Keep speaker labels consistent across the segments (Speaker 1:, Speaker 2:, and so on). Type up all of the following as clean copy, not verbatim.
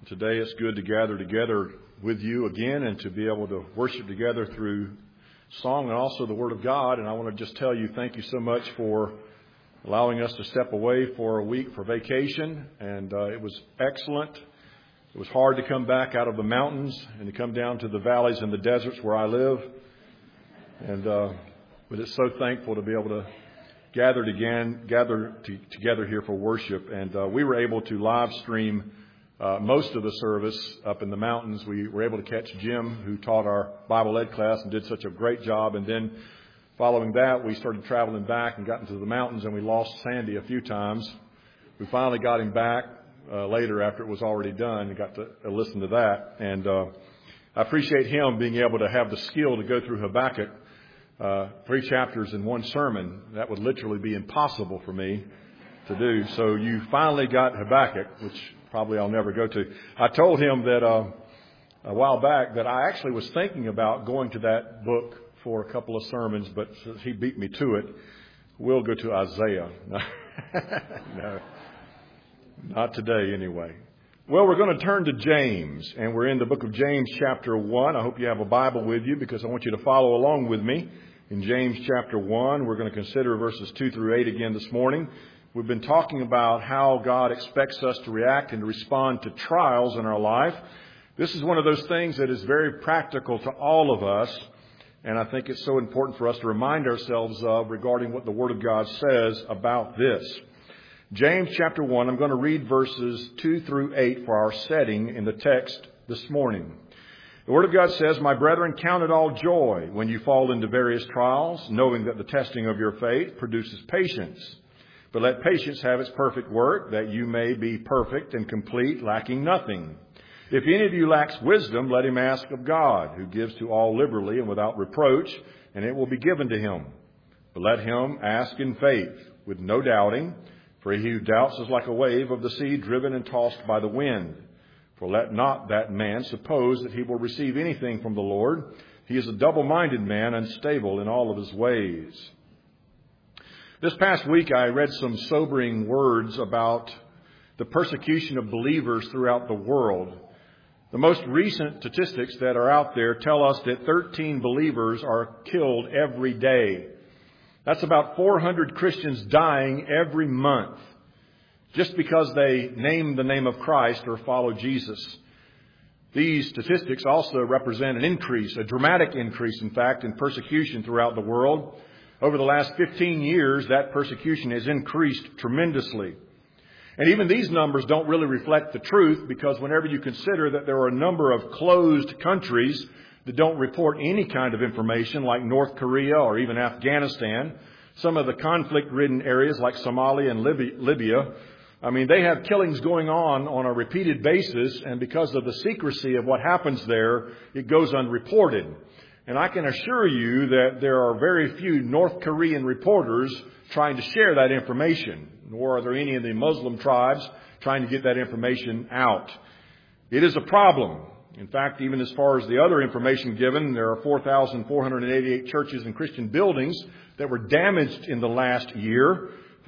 Speaker 1: Today it's good to gather together with you again and to be able to worship together through song and also the Word of God. And I want to just tell you thank you so much for allowing us to step away for a week for vacation. And it was excellent. It was hard to come back out of the mountains and to come down to the valleys and the deserts where I live. But it's so thankful to be able to gather together here for worship. And we were able to live stream most of the service up in the mountains. We were able to catch Jim, who taught our Bible Ed class and did such a great job. And then following that, we started traveling back and got into the mountains, and we lost Sandy a few times. We finally got him back later after it was already done and got to listen to that. And I appreciate him being able to have the skill to go through Habakkuk 3 chapters in one sermon. That would literally be impossible for me to do. So you finally got Habakkuk, which probably I'll never go to. I told him that a while back that I actually was thinking about going to that book for a couple of sermons, but since he beat me to it, we'll go to Isaiah. No, not today anyway. Well, we're going to turn to James, and we're in the book of James chapter 1. I hope you have a Bible with you because I want you to follow along with me. In James chapter 1, we're going to consider verses 2 through 8 again this morning. We've been talking about how God expects us to react and to respond to trials in our life. This is one of those things that is very practical to all of us, and I think it's so important for us to remind ourselves of regarding what the Word of God says about this. James chapter 1, I'm going to read verses 2 through 8 for our setting in the text this morning. The Word of God says, "My brethren, count it all joy when you fall into various trials, knowing that the testing of your faith produces patience. But let patience have its perfect work, that you may be perfect and complete, lacking nothing. If any of you lacks wisdom, let him ask of God, who gives to all liberally and without reproach, and it will be given to him. But let him ask in faith, with no doubting, for he who doubts is like a wave of the sea driven and tossed by the wind. For let not that man suppose that he will receive anything from the Lord. He is a double-minded man, unstable in all of his ways." This past week, I read some sobering words about the persecution of believers throughout the world. The most recent statistics that are out there tell us that 13 believers are killed every day. That's about 400 Christians dying every month just because they name the name of Christ or follow Jesus. These statistics also represent an increase, a dramatic increase, in fact, in persecution throughout the world. Over the last 15 years, that persecution has increased tremendously. And even these numbers don't really reflect the truth, because whenever you consider that there are a number of closed countries that don't report any kind of information, like North Korea or even Afghanistan, some of the conflict-ridden areas like Somalia and Libya, they have killings going on a repeated basis, and because of the secrecy of what happens there, it goes unreported. And I can assure you that there are very few North Korean reporters trying to share that information, nor are there any in the Muslim tribes trying to get that information out. It is a problem. In fact, even as far as the other information given, there are 4,488 churches and Christian buildings that were damaged in the last year.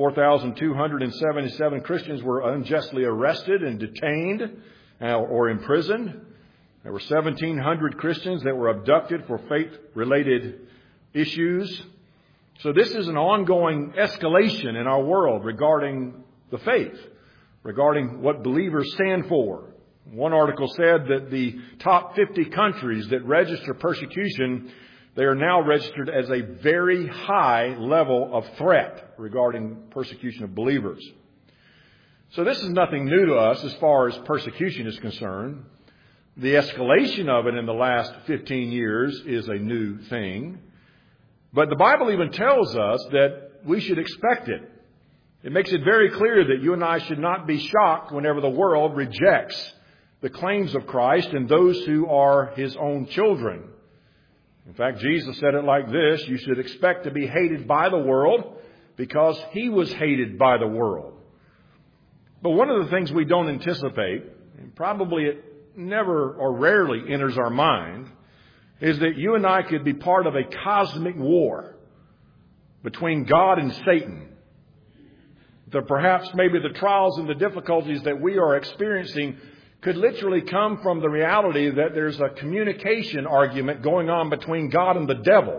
Speaker 1: 4,277 Christians were unjustly arrested and detained or imprisoned. There were 1,700 Christians that were abducted for faith-related issues. So this is an ongoing escalation in our world regarding the faith, regarding what believers stand for. One article said that the top 50 countries that register persecution, they are now registered as a very high level of threat regarding persecution of believers. So this is nothing new to us as far as persecution is concerned. The escalation of it in the last 15 years is a new thing. But the Bible even tells us that we should expect it. It makes it very clear that you and I should not be shocked whenever the world rejects the claims of Christ and those who are his own children. In fact, Jesus said it like this: you should expect to be hated by the world because he was hated by the world. But one of the things we don't anticipate, and probably it never or rarely enters our mind, is that you and I could be part of a cosmic war between God and Satan. That perhaps maybe the trials and the difficulties that we are experiencing could literally come from the reality that there's a communication argument going on between God and the devil.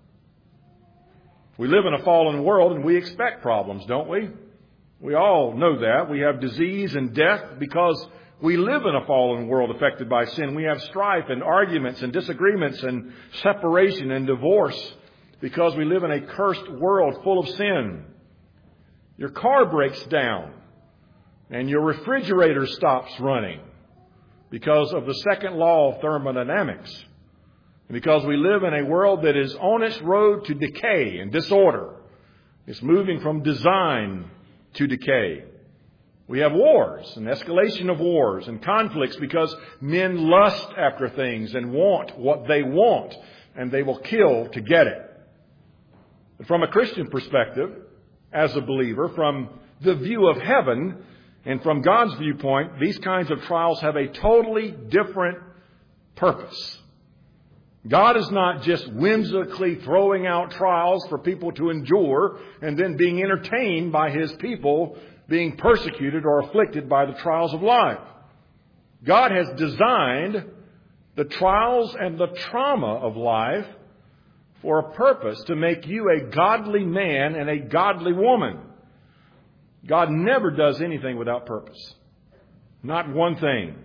Speaker 1: We live in a fallen world and we expect problems, don't we? We all know that. We have disease and death because we live in a fallen world affected by sin. We have strife and arguments and disagreements and separation and divorce because we live in a cursed world full of sin. Your car breaks down and your refrigerator stops running because of the second law of thermodynamics. And because we live in a world that is on its road to decay and disorder. It's moving from design to decay. We have wars and escalation of wars and conflicts because men lust after things and want what they want, and they will kill to get it. But from a Christian perspective, as a believer, from the view of heaven and from God's viewpoint, these kinds of trials have a totally different purpose. God is not just whimsically throwing out trials for people to endure and then being entertained by His people being persecuted or afflicted by the trials of life. God has designed the trials and the trauma of life for a purpose to make you a godly man and a godly woman. God never does anything without purpose. Not one thing.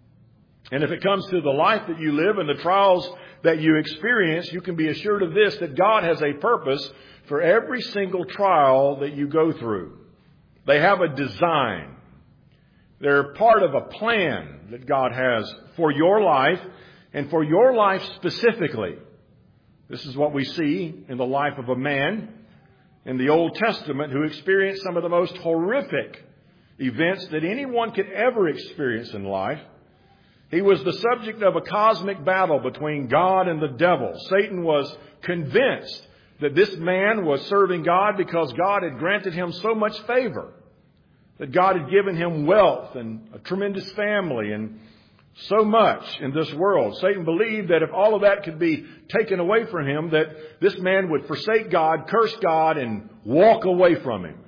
Speaker 1: And if it comes to the life that you live and the trials that you experience, you can be assured of this, that God has a purpose for every single trial that you go through. They have a design. They're part of a plan that God has for your life and for your life specifically. This is what we see in the life of a man in the Old Testament who experienced some of the most horrific events that anyone could ever experience in life. He was the subject of a cosmic battle between God and the devil. Satan was convinced that this man was serving God because God had granted him so much favor, that God had given him wealth and a tremendous family and so much in this world. Satan believed that if all of that could be taken away from him, that this man would forsake God, curse God, and walk away from Him.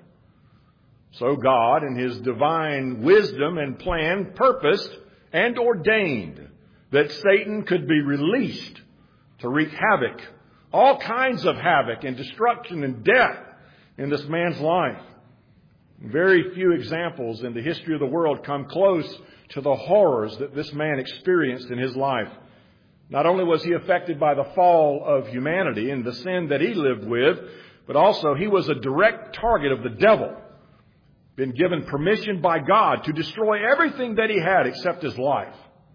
Speaker 1: So God, in His divine wisdom and plan, purposed and ordained that Satan could be released to wreak havoc, all kinds of havoc and destruction and death in this man's life. Very few examples in the history of the world come close to the horrors that this man experienced in his life. Not only was he affected by the fall of humanity and the sin that he lived with, but also he was a direct target of the devil. Been given permission by God to destroy everything that he had except his life.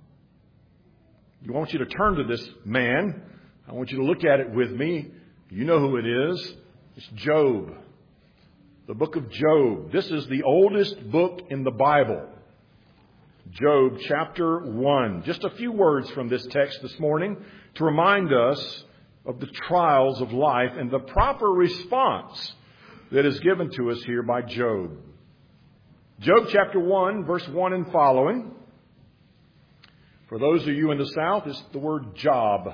Speaker 1: I want you to turn to this man. I want you to look at it with me. You know who it is. It's Job. The book of Job. This is the oldest book in the Bible. Job chapter 1. Just a few words from this text this morning to remind us of the trials of life and the proper response that is given to us here by Job. Job chapter 1, verse 1 and following. For those of you in the South, it's the word job.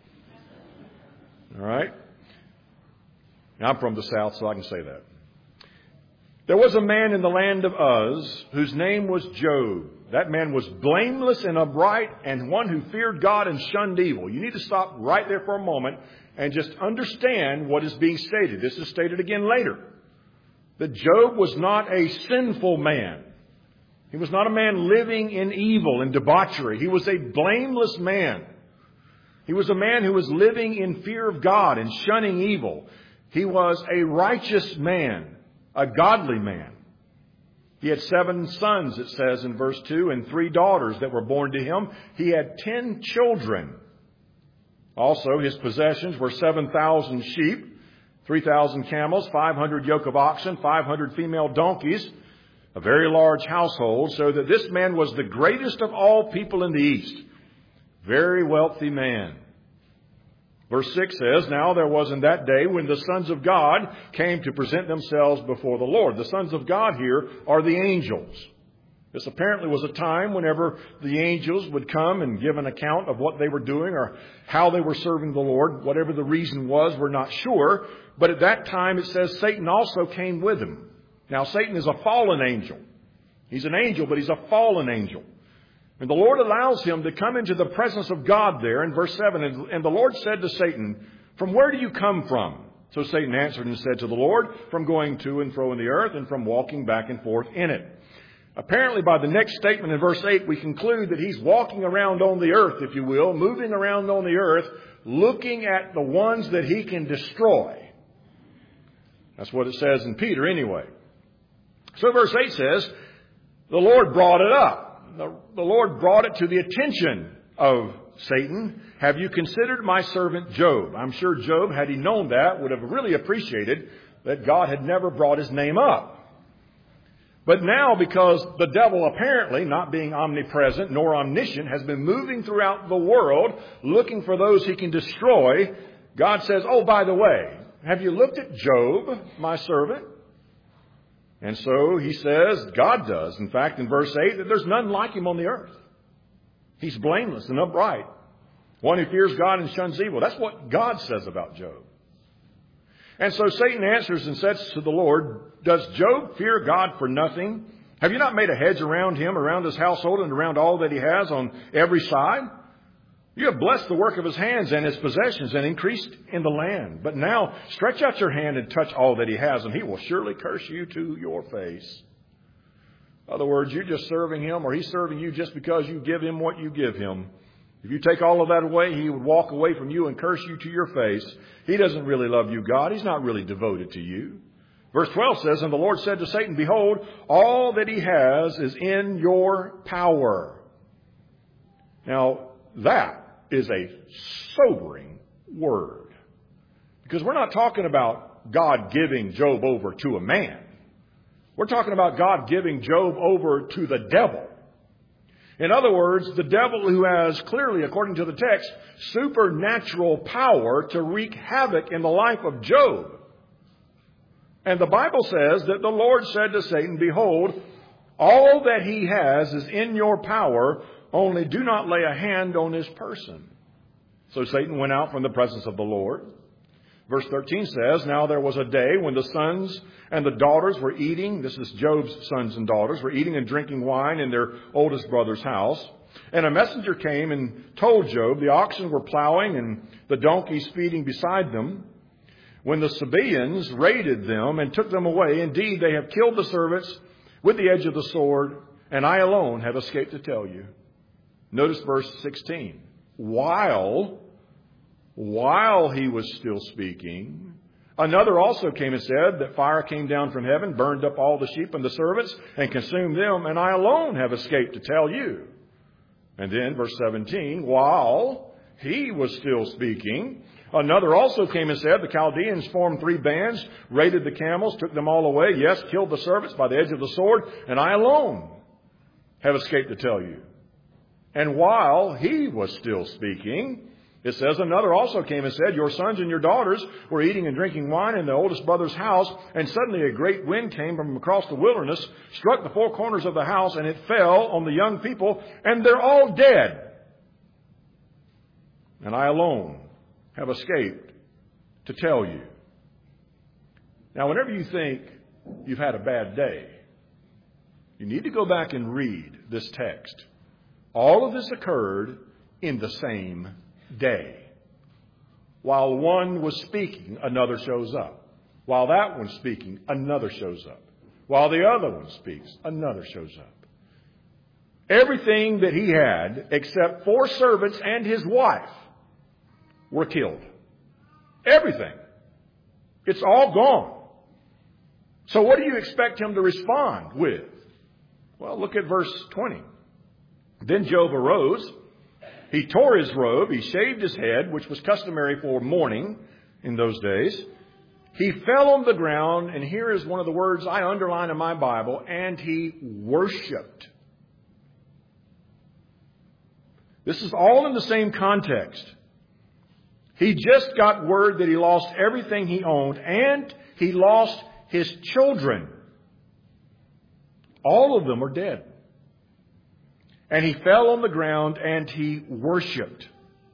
Speaker 1: All right? Now, I'm from the South, so I can say that. There was a man in the land of Uz whose name was Job. That man was blameless and upright and one who feared God and shunned evil. You need to stop right there for a moment and just understand what is being stated. This is stated again later. That Job was not a sinful man. He was not a man living in evil and debauchery. He was a blameless man. He was a man who was living in fear of God and shunning evil. He was a righteous man, a godly man. He had 7 sons, it says in verse 2, and 3 daughters that were born to him. He had 10 children. Also, his possessions were 7,000 sheep, 3,000 camels, 500 yoke of oxen, 500 female donkeys, a very large household, so that this man was the greatest of all people in the East. Very wealthy man. Verse 6 says, Now there was in that day when the sons of God came to present themselves before the Lord. The sons of God here are the angels. This apparently was a time whenever the angels would come and give an account of what they were doing or how they were serving the Lord. Whatever the reason was, we're not sure. But at that time, it says Satan also came with him. Now, Satan is a fallen angel. He's an angel, but he's a fallen angel. And the Lord allows him to come into the presence of God there in verse 7. And the Lord said to Satan, "From where do you come from?" So Satan answered and said to the Lord, "From going to and fro in the earth and from walking back and forth in it." Apparently, by the next statement in verse 8, we conclude that he's walking around on the earth, if you will, moving around on the earth, looking at the ones that he can destroy. That's what it says in Peter anyway. So verse 8 says, the Lord brought it up. The Lord brought it to the attention of Satan. "Have you considered my servant Job?" I'm sure Job, had he known that, would have really appreciated that God had never brought his name up. But now, because the devil apparently, not being omnipresent nor omniscient, has been moving throughout the world looking for those he can destroy, God says, "Oh, by the way, have you looked at Job, my servant?" And so he says, God does, in fact, in verse 8, that there's none like him on the earth. He's blameless and upright, one who fears God and shuns evil. That's what God says about Job. And so Satan answers and says to the Lord, "Does Job fear God for nothing? Have you not made a hedge around him, around his household, and around all that he has on every side? You have blessed the work of his hands and his possessions and increased in the land. But now stretch out your hand and touch all that he has, and he will surely curse you to your face." In other words, you're just serving him, or he's serving you just because you give him what you give him. If you take all of that away, he would walk away from you and curse you to your face. He doesn't really love you, God. He's not really devoted to you. Verse 12 says, "And the Lord said to Satan, Behold, all that he has is in your power." Now, that is a sobering word. Because we're not talking about God giving Job over to a man. We're talking about God giving Job over to the devil. In other words, the devil, who has clearly, according to the text, supernatural power to wreak havoc in the life of Job. And the Bible says that the Lord said to Satan, "Behold, all that he has is in your power, only do not lay a hand on his person." So Satan went out from the presence of the Lord. Verse 13 says, "Now there was a day when the sons and the daughters were eating," this is Job's sons and daughters, "were eating and drinking wine in their oldest brother's house. And a messenger came and told Job, the oxen were plowing and the donkeys feeding beside them, when the Sabaeans raided them and took them away. Indeed, they have killed the servants with the edge of the sword, and I alone have escaped to tell you." Notice verse 16. While he was still speaking, another also came and said that fire came down from heaven, burned up all the sheep and the servants, and consumed them, and I alone have escaped to tell you. And then verse 17, while he was still speaking, another also came and said, the Chaldeans formed 3 bands, raided the camels, took them all away, yes, killed the servants by the edge of the sword, and I alone have escaped to tell you. And while he was still speaking, it says, another also came and said, your sons and your daughters were eating and drinking wine in the oldest brother's house, and suddenly a great wind came from across the wilderness, struck the 4 corners of the house, and it fell on the young people, and they're all dead. And I alone have escaped to tell you. Now, whenever you think you've had a bad day, you need to go back and read this text. All of this occurred in the same day. While one was speaking, another shows up. While that one's speaking, another shows up. While the other one speaks, another shows up. Everything that he had, except 4 servants and his wife, were killed. Everything. It's all gone. So what do you expect him to respond with? Well, look at verse 20. Then Job arose. He tore his robe. He shaved his head, which was customary for mourning in those days. He fell on the ground, and here is one of the words I underline in my Bible, and he worshiped. This is all in the same context. He just got word that he lost everything he owned, and he lost his children. All of them are dead. And he fell on the ground and he worshiped.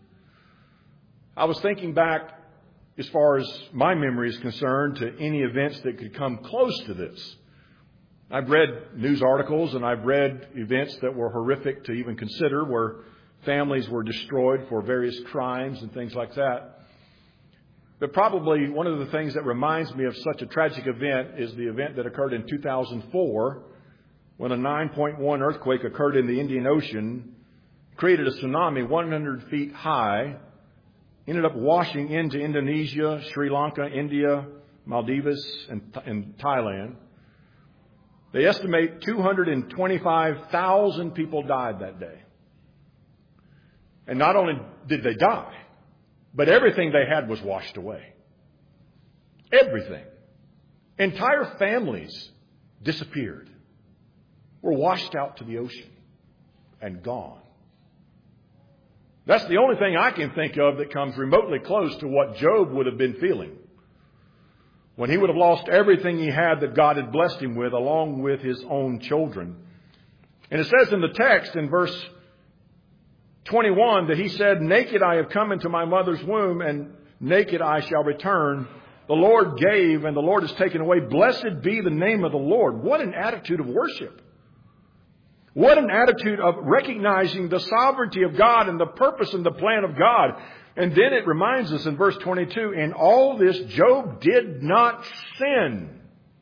Speaker 1: I was thinking back, as far as my memory is concerned, to any events that could come close to this. I've read news articles and I've read events that were horrific to even consider, where families were destroyed for various crimes and things like that. But probably one of the things that reminds me of such a tragic event is the event that occurred in 2004 when a 9.1 earthquake occurred in the Indian Ocean, created a tsunami 100 feet high, ended up washing into Indonesia, Sri Lanka, India, Maldives, and Thailand. They estimate 225,000 people died that day. And not only did they die, but everything they had was washed away. Everything. Entire families disappeared, were washed out to the ocean and gone. That's the only thing I can think of that comes remotely close to what Job would have been feeling when he would have lost everything he had that God had blessed him with, along with his own children. And it says in the text in verse 21 that he said, "Naked I have come into my mother's womb, and naked I shall return. The Lord gave, and the Lord has taken away. Blessed be the name of the Lord." What an attitude of worship. What an attitude of recognizing the sovereignty of God and the purpose and the plan of God. And then it reminds us in verse 22, in all this Job did not sin,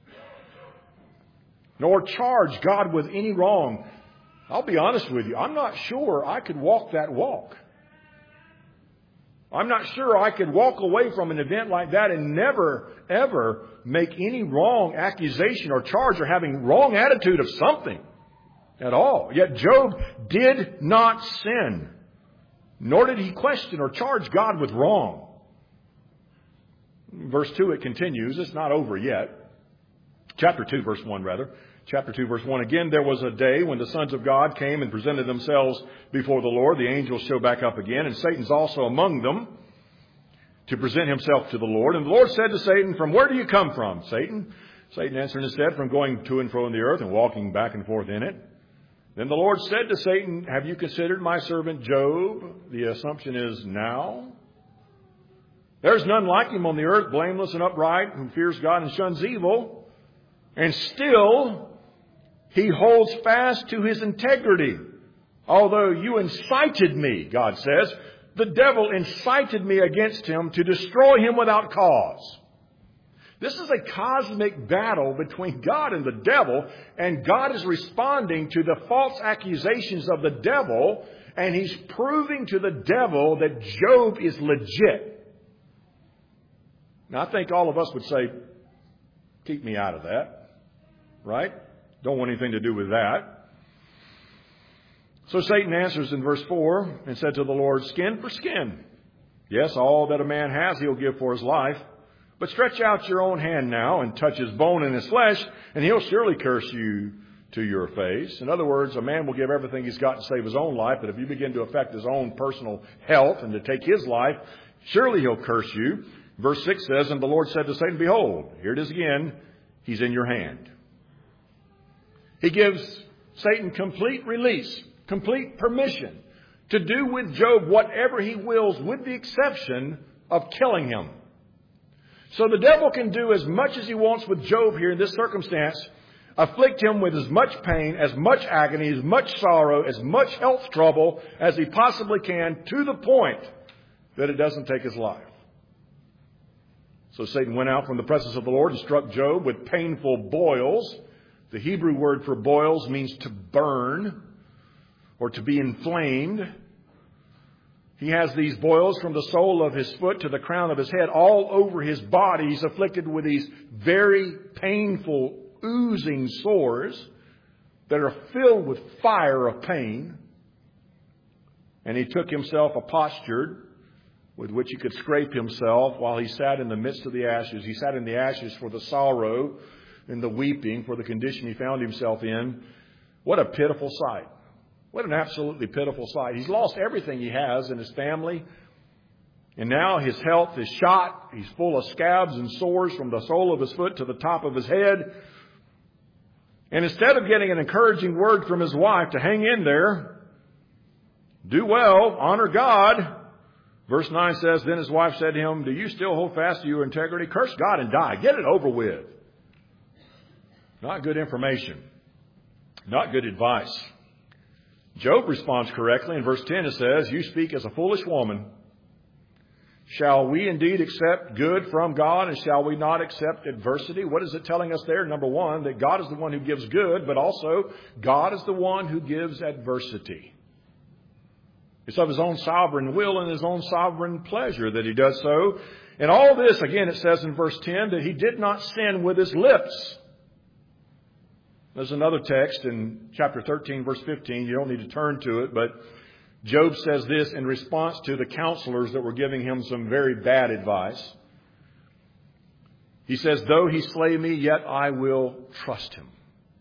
Speaker 1: nor charge God with any wrong. I'll be honest with you, I'm not sure I could walk that walk. I'm not sure I could walk away from an event like that and never, ever make any wrong accusation or charge or having wrong attitude of something at all. Yet Job did not sin, nor did he question or charge God with wrong. Verse 2, it continues. It's not over yet. Chapter 2, verse 1, rather. Chapter 2, verse 1. Again, there was a day when the sons of God came and presented themselves before the Lord. The angels show back up again, and Satan's also among them to present himself to the Lord. And the Lord said to Satan, "From where do you come from, Satan?" Satan answered and said, "From going to and fro in the earth and walking back and forth in it." Then the Lord said to Satan, "Have you considered my servant Job?" The assumption is now. "There's none like him on the earth, blameless and upright, who fears God and shuns evil. And still he holds fast to his integrity. Although you incited me," God says, "the devil incited me against him to destroy him without cause." This is a cosmic battle between God and the devil, and God is responding to the false accusations of the devil, and he's proving to the devil that Job is legit. Now, I think all of us would say, keep me out of that, right? Don't want anything to do with that. So Satan answers in verse 4 and said to the Lord, "Skin for skin. Yes, all that a man has he'll give for his life. But stretch out your own hand now and touch his bone and his flesh, and he'll surely curse you to your face." In other words, a man will give everything he's got to save his own life, but if you begin to affect his own personal health and to take his life, surely he'll curse you. Verse 6 says, "And the Lord said to Satan, Behold," here it is again, "he's in your hand." He gives Satan complete release, complete permission to do with Job whatever he wills, with the exception of killing him. So the devil can do as much as he wants with Job here in this circumstance, afflict him with as much pain, as much agony, as much sorrow, as much health trouble as he possibly can, to the point that it doesn't take his life. So Satan went out from the presence of the Lord and struck Job with painful boils. The Hebrew word for boils means to burn or to be inflamed. He has these boils from the sole of his foot to the crown of his head, all over his body. He's afflicted with these very painful, oozing sores that are filled with fire of pain. And he took himself a potsherd with which he could scrape himself while he sat in the midst of the ashes. He sat in the ashes for the sorrow and the weeping for the condition he found himself in. What a pitiful sight. What an absolutely pitiful sight. He's lost everything he has in his family. And now his health is shot. He's full of scabs and sores from the sole of his foot to the top of his head. And instead of getting an encouraging word from his wife to hang in there, do well, honor God. Verse 9 says, "Then his wife said to him, 'Do you still hold fast to your integrity? Curse God and die. Get it over with.'" Not good information. Not good advice. Job responds correctly. In verse 10 it says, "You speak as a foolish woman. Shall we indeed accept good from God, and shall we not accept adversity?" What is it telling us there? Number one, that God is the one who gives good, but also God is the one who gives adversity. It's of His own sovereign will and His own sovereign pleasure that He does so. And all this, again, it says in verse 10 that He did not sin with His lips. There's another text in chapter 13, verse 15. You don't need to turn to it, but Job says this in response to the counselors that were giving him some very bad advice. He says, "Though he slay me, yet I will trust him."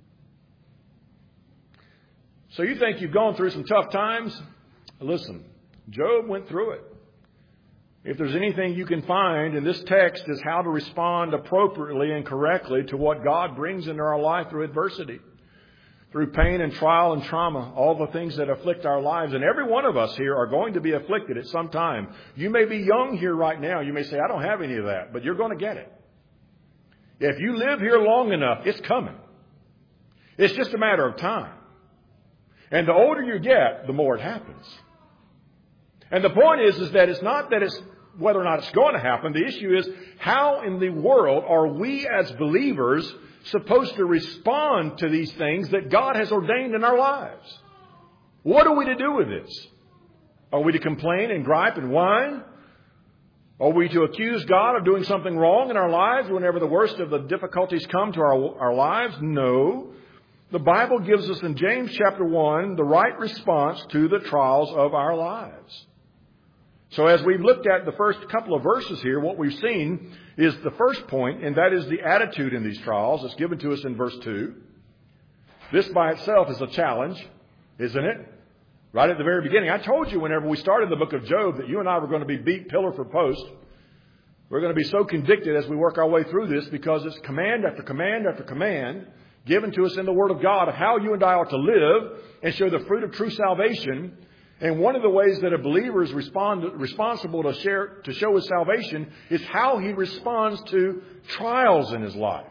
Speaker 1: So you think you've gone through some tough times? Listen, Job went through it. If there's anything you can find in this text is how to respond appropriately and correctly to what God brings into our life through adversity, through pain and trial and trauma, all the things that afflict our lives. And every one of us here are going to be afflicted at some time. You may be young here right now. You may say, "I don't have any of that," but you're going to get it. If you live here long enough, it's coming. It's just a matter of time. And the older you get, the more it happens. And the point is that it's not that it's whether or not it's going to happen. The issue is, how in the world are we as believers supposed to respond to these things that God has ordained in our lives? What are we to do with this? Are we to complain and gripe and whine? Are we to accuse God of doing something wrong in our lives whenever the worst of the difficulties come to our lives? No. The Bible gives us in James chapter 1 the right response to the trials of our lives. So as we've looked at the first couple of verses here, what we've seen is the first point, and that is the attitude in these trials. It's given to us in verse 2. This by itself is a challenge, isn't it? Right at the very beginning. I told you whenever we started the book of Job that you and I were going to be beat pillar for post. We're going to be so convicted as we work our way through this, because it's command after command after command given to us in the Word of God of how you and I are to live and show the fruit of true salvation. And one of the ways that a believer is responsible to show his salvation is how he responds to trials in his life.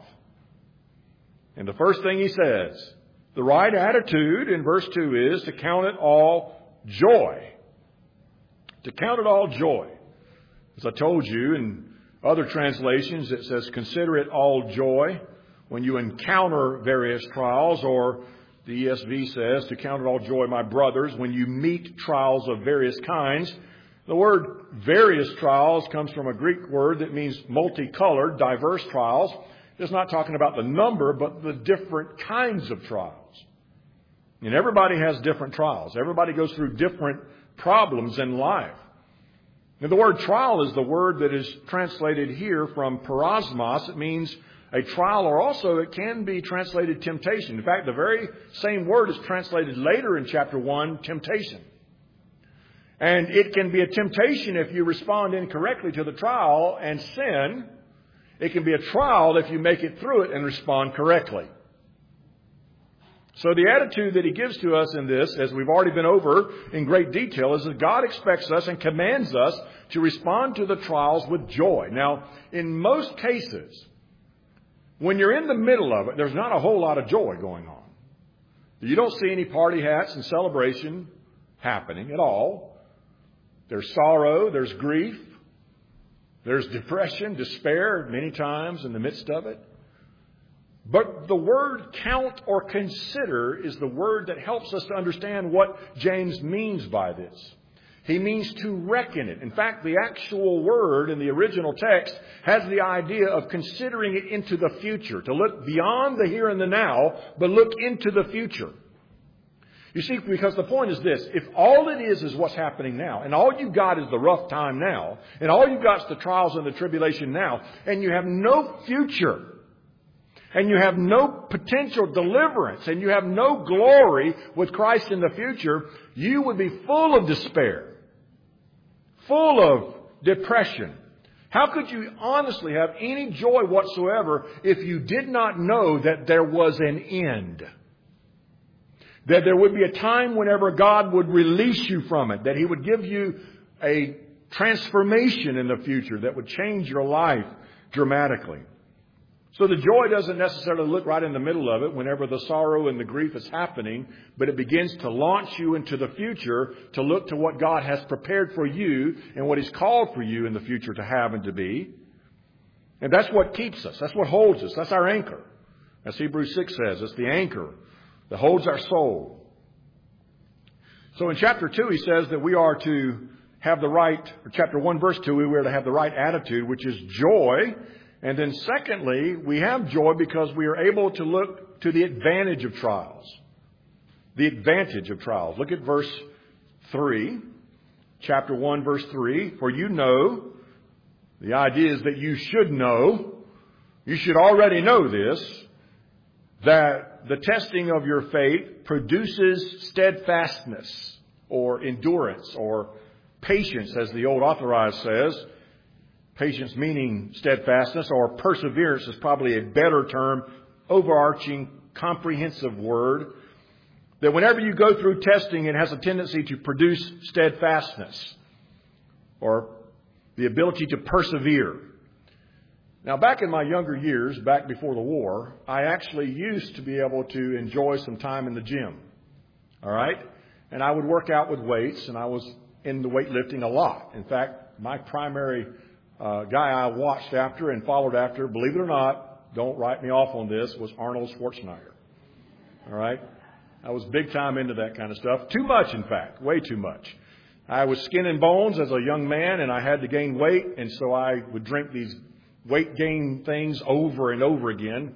Speaker 1: And the first thing he says, the right attitude in verse 2 is to count it all joy. To count it all joy. As I told you in other translations, it says consider it all joy when you encounter various trials, or the ESV says to count it all joy, my brothers, when you meet trials of various kinds. The word various trials comes from a Greek word that means multicolored, diverse trials. It's not talking about the number, but the different kinds of trials. And everybody has different trials. Everybody goes through different problems in life. And the word trial is the word that is translated here from parasmos. It means a trial, or also it can be translated temptation. In fact, the very same word is translated later in chapter 1, temptation. And it can be a temptation if you respond incorrectly to the trial and sin. It can be a trial if you make it through it and respond correctly. So the attitude that he gives to us in this, as we've already been over in great detail, is that God expects us and commands us to respond to the trials with joy. Now, in most cases, when you're in the middle of it, there's not a whole lot of joy going on. You don't see any party hats and celebration happening at all. There's sorrow, there's grief, there's depression, despair many times in the midst of it. But the word count or consider is the word that helps us to understand what James means by this. He means to reckon it. In fact, the actual word in the original text has the idea of considering it into the future, to look beyond the here and the now, but look into the future. You see, because the point is this: if all it is what's happening now, and all you've got is the rough time now, and all you've got is the trials and the tribulation now, and you have no future, and you have no potential deliverance, and you have no glory with Christ in the future, you would be full of despair, full of depression. How could you honestly have any joy whatsoever if you did not know that there was an end? That there would be a time whenever God would release you from it, that He would give you a transformation in the future that would change your life dramatically. So the joy doesn't necessarily look right in the middle of it whenever the sorrow and the grief is happening, but it begins to launch you into the future to look to what God has prepared for you and what He's called for you in the future to have and to be. And that's what keeps us. That's what holds us. That's our anchor. As Hebrews 6 says, it's the anchor that holds our soul. So in chapter 2, he says that we are to have the right, or chapter 1, verse 2, we are to have the right attitude, which is joy. And then secondly, we have joy because we are able to look to the advantage of trials. The advantage of trials. Look at verse 3. Chapter 1, verse 3. For you know, the idea is that you should know, you should already know this, that the testing of your faith produces steadfastness or endurance or patience, as the old Authorized says. Patience meaning steadfastness, or perseverance is probably a better term, overarching, comprehensive word. That whenever you go through testing, it has a tendency to produce steadfastness or the ability to persevere. Now, back in my younger years, back before the war, I actually used to be able to enjoy some time in the gym. All right? And I would work out with weights, and I was into weightlifting a lot. In fact, my primary guy I watched after and followed after, believe it or not, don't write me off on this, was Arnold Schwarzenegger. All right? I was big time into that kind of stuff. Too much, in fact. Way too much. I was skin and bones as a young man, and I had to gain weight, and so I would drink these weight gain things over and over again.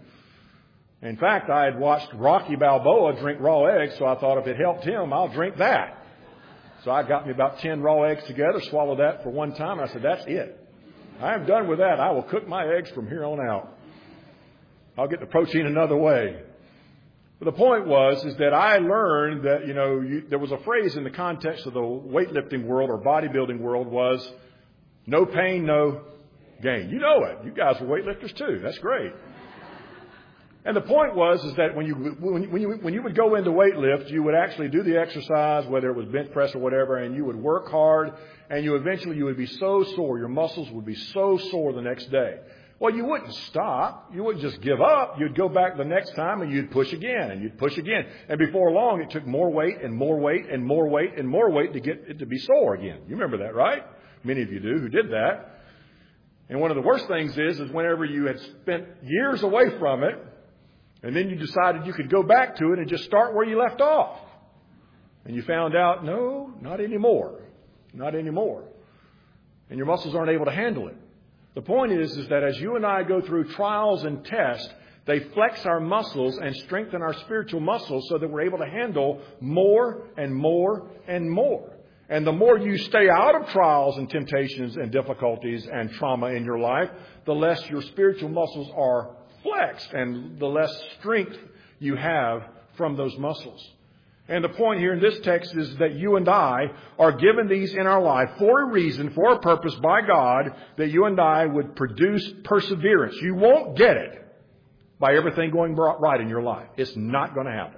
Speaker 1: In fact, I had watched Rocky Balboa drink raw eggs, so I thought if it helped him, I'll drink that. So I got me about 10 raw eggs together, swallowed that for one time, and I said, that's it. I'm done with that. I will cook my eggs from here on out. I'll get the protein another way. But the point is that I learned that, there was a phrase in the context of the weightlifting world or bodybuilding world was, no pain, no gain. You know it. You guys are weightlifters too. That's great. And the point is that when you would go into weightlift, you would actually do the exercise, whether it was bench press or whatever, and you would work hard, and you would be so sore. Your muscles would be so sore the next day. Well, you wouldn't stop. You wouldn't just give up. You'd go back the next time and you'd push again and you'd push again. And before long, it took more weight and more weight and more weight and more weight to get it to be sore again. You remember that, right? Many of you do who did that. And one of the worst things is whenever you had spent years away from it, and then you decided you could go back to it and just start where you left off. And you found out, no, not anymore. Not anymore. And your muscles aren't able to handle it. The point is that as you and I go through trials and tests, they flex our muscles and strengthen our spiritual muscles so that we're able to handle more and more and more. And the more you stay out of trials and temptations and difficulties and trauma in your life, the less your spiritual muscles are flexed and the less strength you have from those muscles. And the point here in this text is that you and I are given these in our life for a reason, for a purpose by God, that you and I would produce perseverance. You won't get it by everything going right in your life. It's not going to happen.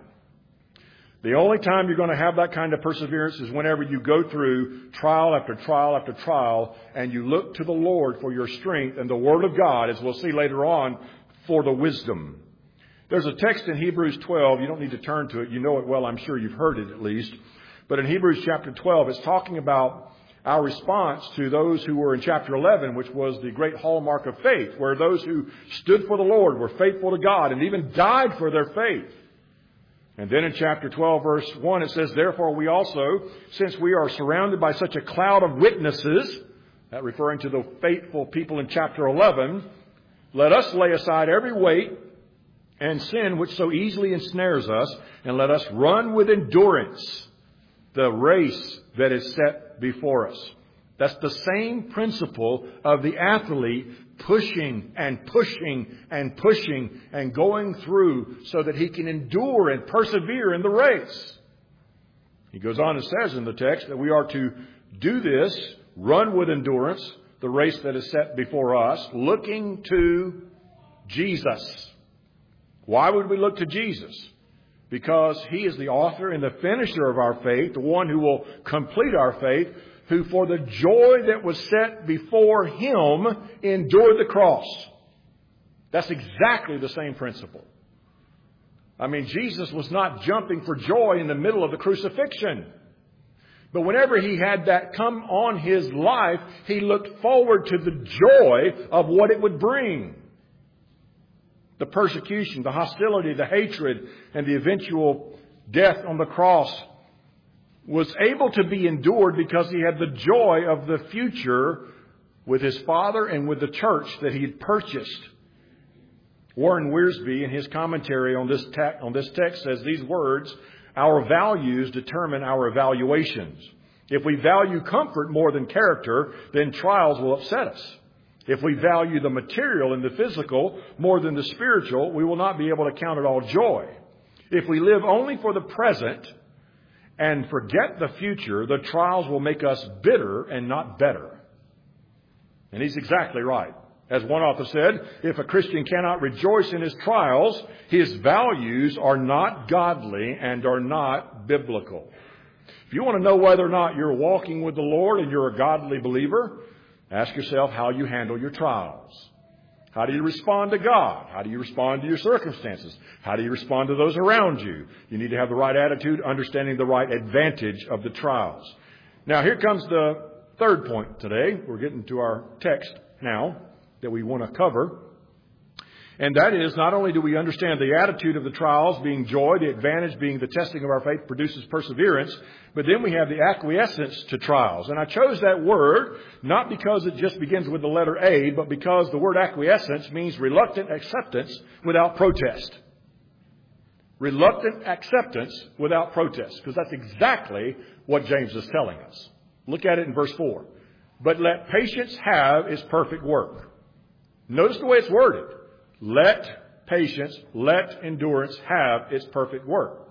Speaker 1: The only time you're going to have that kind of perseverance is whenever you go through trial after trial after trial and you look to the Lord for your strength and the Word of God, as we'll see later on, for the wisdom. There's a text in Hebrews 12. You don't need to turn to it. You know it well. I'm sure you've heard it at least. But in Hebrews chapter 12, it's talking about our response to those who were in chapter 11, which was the great hallmark of faith, where those who stood for the Lord were faithful to God and even died for their faith. And then in chapter 12, verse 1, it says, therefore we also, since we are surrounded by such a cloud of witnesses, that referring to the faithful people in chapter 11, let us lay aside every weight and sin which so easily ensnares us, and let us run with endurance the race that is set before us. That's the same principle of the athlete pushing and pushing and pushing and going through so that he can endure and persevere in the race. He goes on and says in the text that we are to do this, run with endurance, the race that is set before us, looking to Jesus. Why would we look to Jesus? Because He is the author and the finisher of our faith, the one who will complete our faith, who for the joy that was set before Him endured the cross. That's exactly the same principle. I mean, Jesus was not jumping for joy in the middle of the crucifixion. But whenever he had that come on his life, he looked forward to the joy of what it would bring. The persecution, the hostility, the hatred, and the eventual death on the cross was able to be endured because he had the joy of the future with his Father and with the church that he had purchased. Warren Wiersbe, in his commentary on this text, says these words, "Our values determine our evaluations. If we value comfort more than character, then trials will upset us. If we value the material and the physical more than the spiritual, we will not be able to count it all joy. If we live only for the present and forget the future, the trials will make us bitter and not better." And he's exactly right. As one author said, if a Christian cannot rejoice in his trials, his values are not godly and are not biblical. If you want to know whether or not you're walking with the Lord and you're a godly believer, ask yourself how you handle your trials. How do you respond to God? How do you respond to your circumstances? How do you respond to those around you? You need to have the right attitude, understanding the right advantage of the trials. Now, here comes the third point today. We're getting to our text now that we want to cover. And that is, not only do we understand the attitude of the trials being joy, the advantage being the testing of our faith produces perseverance, but then we have the acquiescence to trials. And I chose that word not because it just begins with the letter A, but because the word acquiescence means reluctant acceptance without protest. Reluctant acceptance without protest, because that's exactly what James is telling us. Look at it in verse 4. "But let patience have its perfect work." Notice the way it's worded. Let patience, let endurance have its perfect work.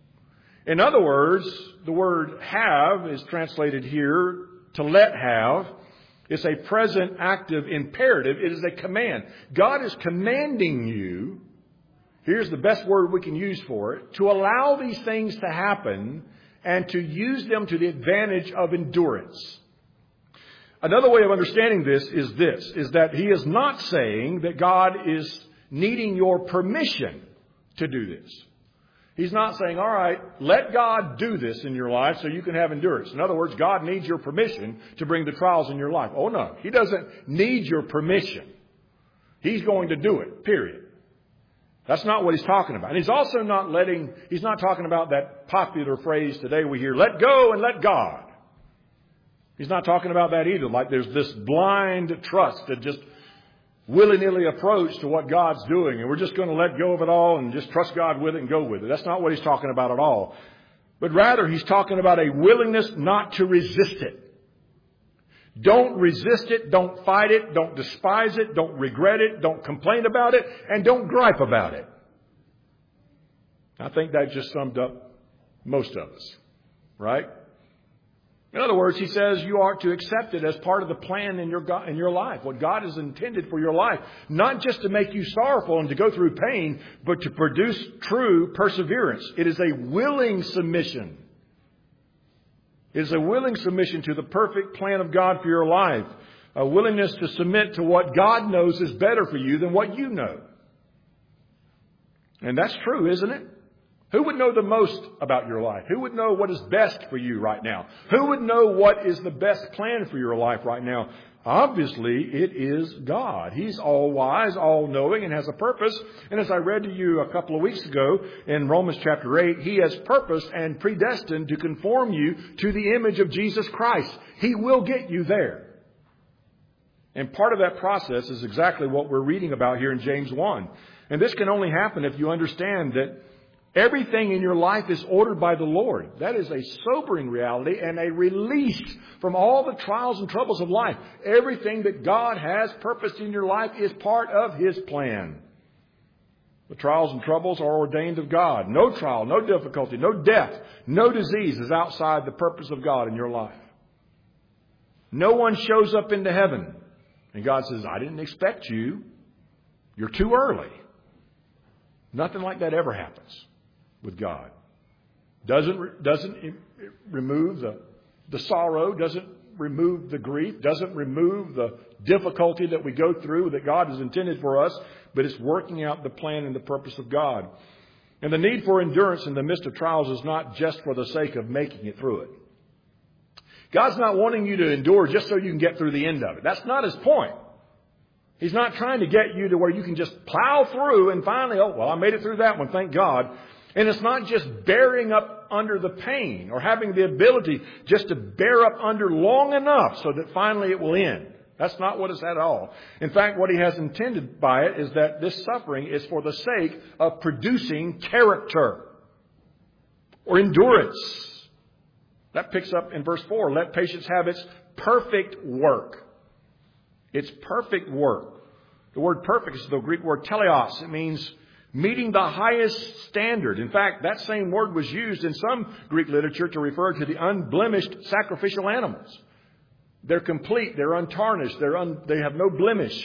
Speaker 1: In other words, the word have is translated here to let have. It's a present active imperative. It is a command. God is commanding you, here's the best word we can use for it, to allow these things to happen and to use them to the advantage of endurance. Another way of understanding this is that he is not saying that God is needing your permission to do this. He's not saying, all right, let God do this in your life so you can have endurance. In other words, God needs your permission to bring the trials in your life. Oh, no. He doesn't need your permission. He's going to do it, period. That's not what he's talking about. And he's also he's not talking about that popular phrase today we hear, let go and let God. He's not talking about that either. Like there's this blind trust that just willy-nilly approach to what God's doing. And we're just going to let go of it all and just trust God with it and go with it. That's not what he's talking about at all. But rather, he's talking about a willingness not to resist it. Don't resist it. Don't fight it. Don't despise it. Don't regret it. Don't complain about it. And don't gripe about it. I think that just summed up most of us, right? In other words, he says you are to accept it as part of the plan in your life, what God has intended for your life. Not just to make you sorrowful and to go through pain, but to produce true perseverance. It is a willing submission. It is a willing submission to the perfect plan of God for your life. A willingness to submit to what God knows is better for you than what you know. And that's true, isn't it? Who would know the most about your life? Who would know what is best for you right now? Who would know what is the best plan for your life right now? Obviously, it is God. He's all-wise, all-knowing, and has a purpose. And as I read to you a couple of weeks ago in Romans chapter 8, He has purposed and predestined to conform you to the image of Jesus Christ. He will get you there. And part of that process is exactly what we're reading about here in James 1. And this can only happen if you understand that everything in your life is ordered by the Lord. That is a sobering reality and a release from all the trials and troubles of life. Everything that God has purposed in your life is part of His plan. The trials and troubles are ordained of God. No trial, no difficulty, no death, no disease is outside the purpose of God in your life. No one shows up into heaven and God says, I didn't expect you. You're too early. Nothing like that ever happens with God. Doesn't remove the sorrow, doesn't remove the grief, doesn't remove the difficulty that we go through that God has intended for us, but it's working out the plan and the purpose of God. And the need for endurance in the midst of trials is not just for the sake of making it through it. God's not wanting you to endure just so you can get through the end of it. That's not His point. He's not trying to get you to where you can just plow through and finally, oh, well, I made it through that one, thank God. And it's not just bearing up under the pain or having the ability just to bear up under long enough so that finally it will end. That's not what it's at all. In fact, what He has intended by it is that this suffering is for the sake of producing character or endurance. That picks up in verse 4. Let patience have its perfect work. Its perfect work. The word perfect is the Greek word teleos. It means meeting the highest standard. In fact, that same word was used in some Greek literature to refer to the unblemished sacrificial animals. They're complete. They're untarnished. They have no blemish.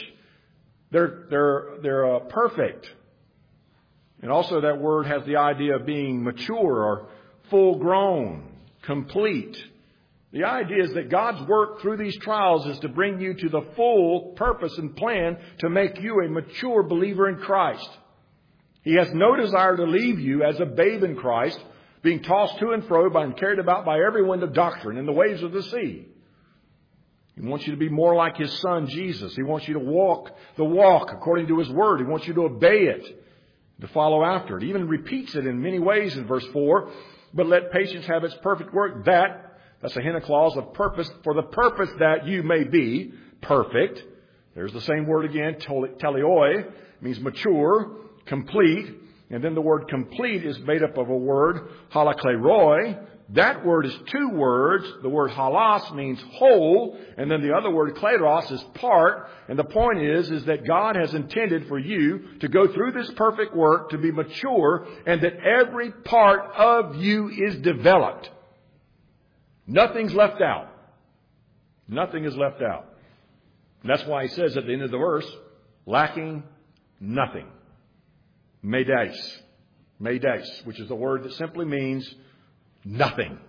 Speaker 1: They're perfect. And also that word has the idea of being mature or full grown, complete. The idea is that God's work through these trials is to bring you to the full purpose and plan to make you a mature believer in Christ. He has no desire to leave you as a babe in Christ, being tossed to and fro and carried about by every wind of doctrine and the waves of the sea. He wants you to be more like His Son, Jesus. He wants you to walk the walk according to His Word. He wants you to obey it, to follow after it. He even repeats it in many ways in verse 4. But let patience have its perfect work. That's a hina clause of purpose, for the purpose that you may be perfect. There's the same word again, teleoi, means mature, complete. And then the word complete is made up of a word, halakleroi. That word is two words. The word halas means whole, and then the other word kleros is part. And the point is that God has intended for you to go through this perfect work, to be mature, and that every part of you is developed. Nothing's left out. Nothing is left out. And that's why He says at the end of the verse, lacking nothing. Medes, which is the word that simply means nothing.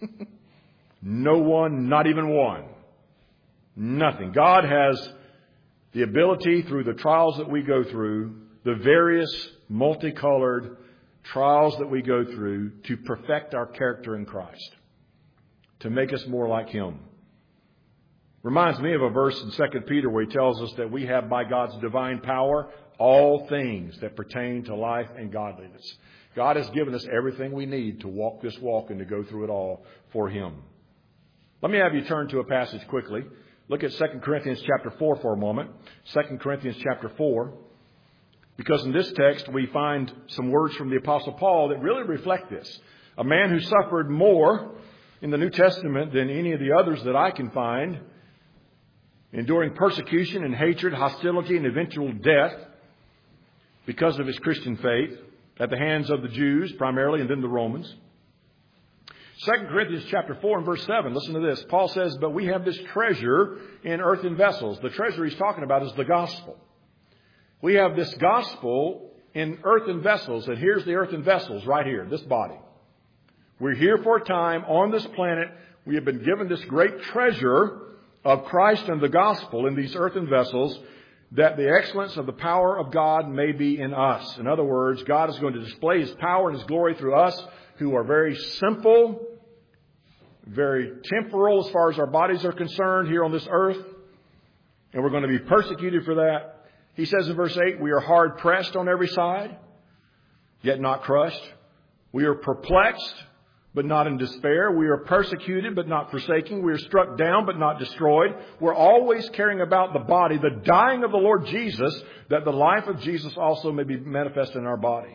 Speaker 1: No one, not even one. Nothing. God has the ability through the trials that we go through, the various multicolored trials that we go through, to perfect our character in Christ, to make us more like Him. Reminds me of a verse in 2 Peter where he tells us that we have by God's divine power all things that pertain to life and godliness. God has given us everything we need to walk this walk and to go through it all for Him. Let me have you turn to a passage quickly. Look at 2 Corinthians chapter 4 for a moment. 2 Corinthians chapter 4. Because in this text we find some words from the Apostle Paul that really reflect this. A man who suffered more in the New Testament than any of the others that I can find, enduring persecution and hatred, hostility, and eventual death because of his Christian faith at the hands of the Jews primarily and then the Romans. 2 Corinthians chapter 4 and verse 7, listen to this. Paul says, but we have this treasure in earthen vessels. The treasure he's talking about is the gospel. We have this gospel in earthen vessels, and here's the earthen vessels right here, this body. We're here for a time on this planet. We have been given this great treasure of Christ and the gospel in these earthen vessels, that the excellence of the power of God may be in us. In other words, God is going to display His power and His glory through us who are very simple, very temporal as far as our bodies are concerned here on this earth. And we're going to be persecuted for that. He says in verse 8, we are hard pressed on every side, yet not crushed. We are perplexed, but not in despair. We are persecuted, but not forsaken. We are struck down, but not destroyed. We're always caring about the body, the dying of the Lord Jesus, that the life of Jesus also may be manifest in our body.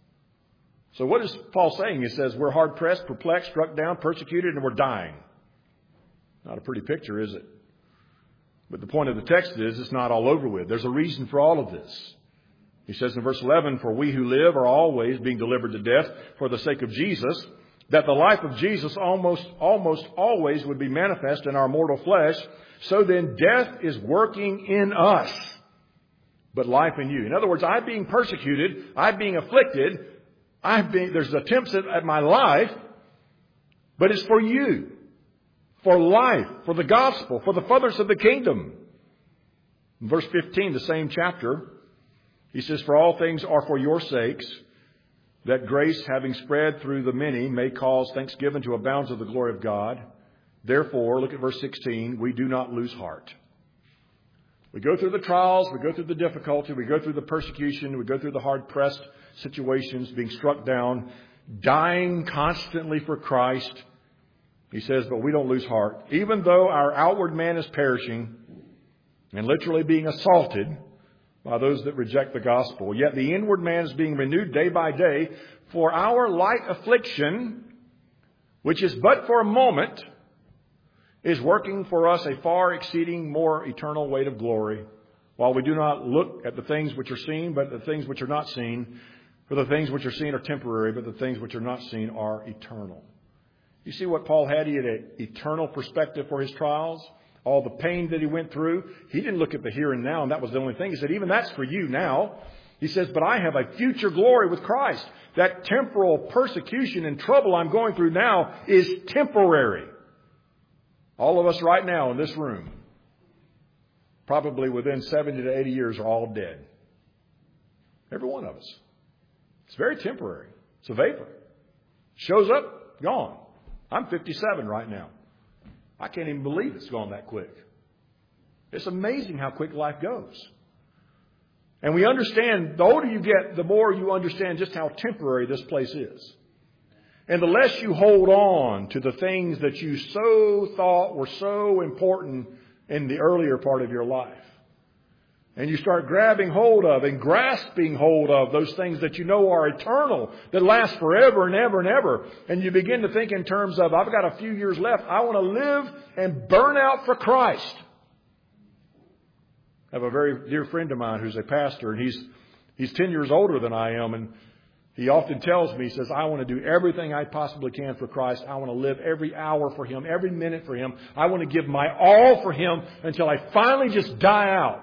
Speaker 1: So what is Paul saying? He says we're hard pressed, perplexed, struck down, persecuted, and we're dying. Not a pretty picture, is it? But the point of the text is it's not all over with. There's a reason for all of this. He says in verse 11, for we who live are always being delivered to death for the sake of Jesus, that the life of Jesus almost always would be manifest in our mortal flesh. So then death is working in us, but life in you. In other words, I'm being persecuted. I'm being afflicted. There's attempts at my life, but it's for you. for life, for the gospel, for the furtherance of the kingdom. In verse 15, the same chapter, he says, for all things are for your sakes, that grace, having spread through the many, may cause thanksgiving to abound to the glory of God. Therefore, look at verse 16, we do not lose heart. We go through the trials, we go through the difficulty, we go through the persecution, we go through the hard-pressed situations, being struck down, dying constantly for Christ. He says, but we don't lose heart. Even though our outward man is perishing and literally being assaulted by those that reject the gospel, yet the inward man is being renewed day by day, for our light affliction, which is but for a moment, is working for us a far exceeding more eternal weight of glory, while we do not look at the things which are seen, but the things which are not seen. For the things which are seen are temporary, but the things which are not seen are eternal. You see what Paul had? He had an eternal perspective for his trials. All the pain that he went through, he didn't look at the here and now, and that was the only thing. He said, even that's for you now. He says, but I have a future glory with Christ. That temporal persecution and trouble I'm going through now is temporary. All of us right now in this room, probably within 70 to 80 years, are all dead. Every one of us. It's very temporary. It's a vapor. Shows up, gone. I'm 57 right now. I can't even believe it's gone that quick. It's amazing how quick life goes. And we understand, the older you get, the more you understand just how temporary this place is. And the less you hold on to the things that you so thought were so important in the earlier part of your life. And you start grabbing hold of and grasping hold of those things that you know are eternal, that last forever and ever and ever. And you begin to think in terms of, I've got a few years left. I want to live and burn out for Christ. I have a very dear friend of mine who's a pastor, and he's 10 years older than I am. And he often tells me, he says, I want to do everything I possibly can for Christ. I want to live every hour for Him, every minute for Him. I want to give my all for Him until I finally just die out.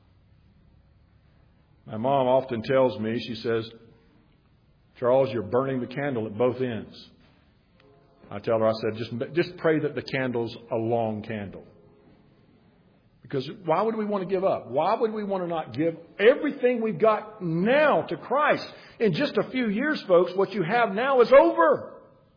Speaker 1: My mom often tells me, she says, Charles, you're burning the candle at both ends. I tell her, I said, just pray that the candle's a long candle. Because why would we want to give up? Why would we want to not give everything we've got now to Christ? In just a few years, folks, what you have now is over.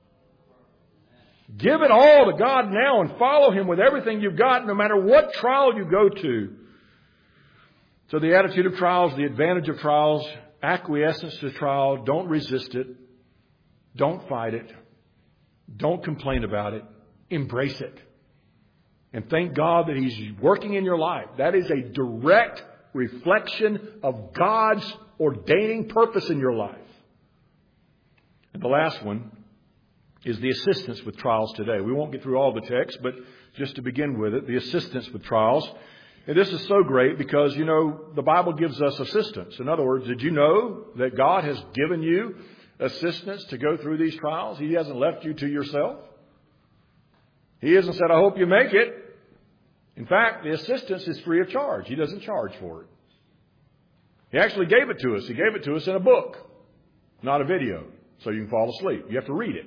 Speaker 1: Give it all to God now and follow Him with everything you've got, no matter what trial you go to. So the attitude of trials, the advantage of trials, acquiescence to trial, don't resist it. Don't fight it. Don't complain about it. Embrace it. And thank God that He's working in your life. That is a direct reflection of God's ordaining purpose in your life. And the last one is the assistance with trials today. We won't get through all the text, but just to begin with it, the assistance with trials. And this is so great because, you know, the Bible gives us assistance. In other words, did you know that God has given you assistance to go through these trials? He hasn't left you to yourself. He hasn't said, I hope you make it. In fact, the assistance is free of charge. He doesn't charge for it. He actually gave it to us. He gave it to us in a book, not a video, so you can fall asleep. You have to read it.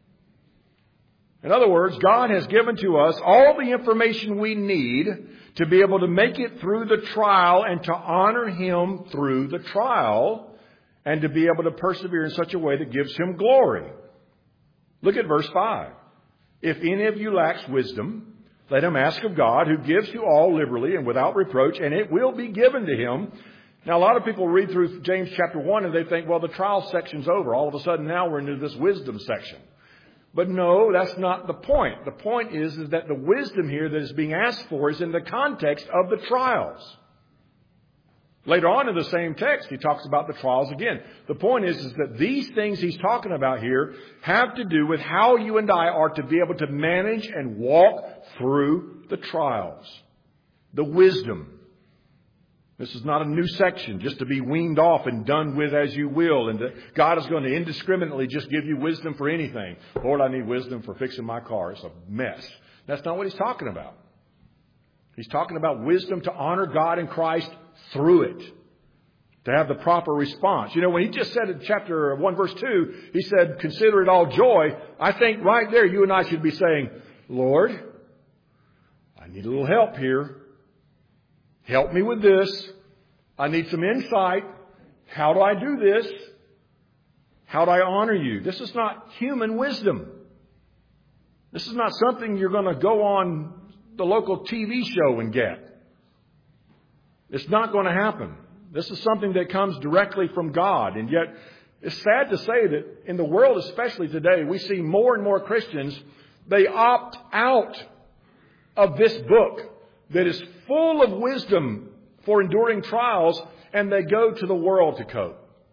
Speaker 1: In other words, God has given to us all the information we need to be able to make it through the trial and to honor Him through the trial and to be able to persevere in such a way that gives Him glory. Look at verse 5. If any of you lacks wisdom, let him ask of God, who gives to all liberally and without reproach, and it will be given to him. Now, a lot of people read through James chapter 1 and they think, well, the trial section's over. All of a sudden now we're into this wisdom section. But no, that's not the point. The point is that the wisdom here that is being asked for is in the context of the trials. Later on in the same text, he talks about the trials again. The point is that these things he's talking about here have to do with how you and I are to be able to manage and walk through the trials. The wisdom. This is not a new section just to be weaned off and done with as you will. And that God is going to indiscriminately just give you wisdom for anything. Lord, I need wisdom for fixing my car. It's a mess. That's not what he's talking about. He's talking about wisdom to honor God and Christ through it. To have the proper response. You know, when he just said in chapter 1 verse 2, he said, consider it all joy. I think right there you and I should be saying, Lord, I need a little help here. Help me with this. I need some insight. How do I do this? How do I honor you? This is not human wisdom. This is not something you're going to go on the local TV show and get. It's not going to happen. This is something that comes directly from God. And yet, it's sad to say that in the world, especially today, we see more and more Christians, they opt out of this book that is full of wisdom for enduring trials, and they go to the world to cope.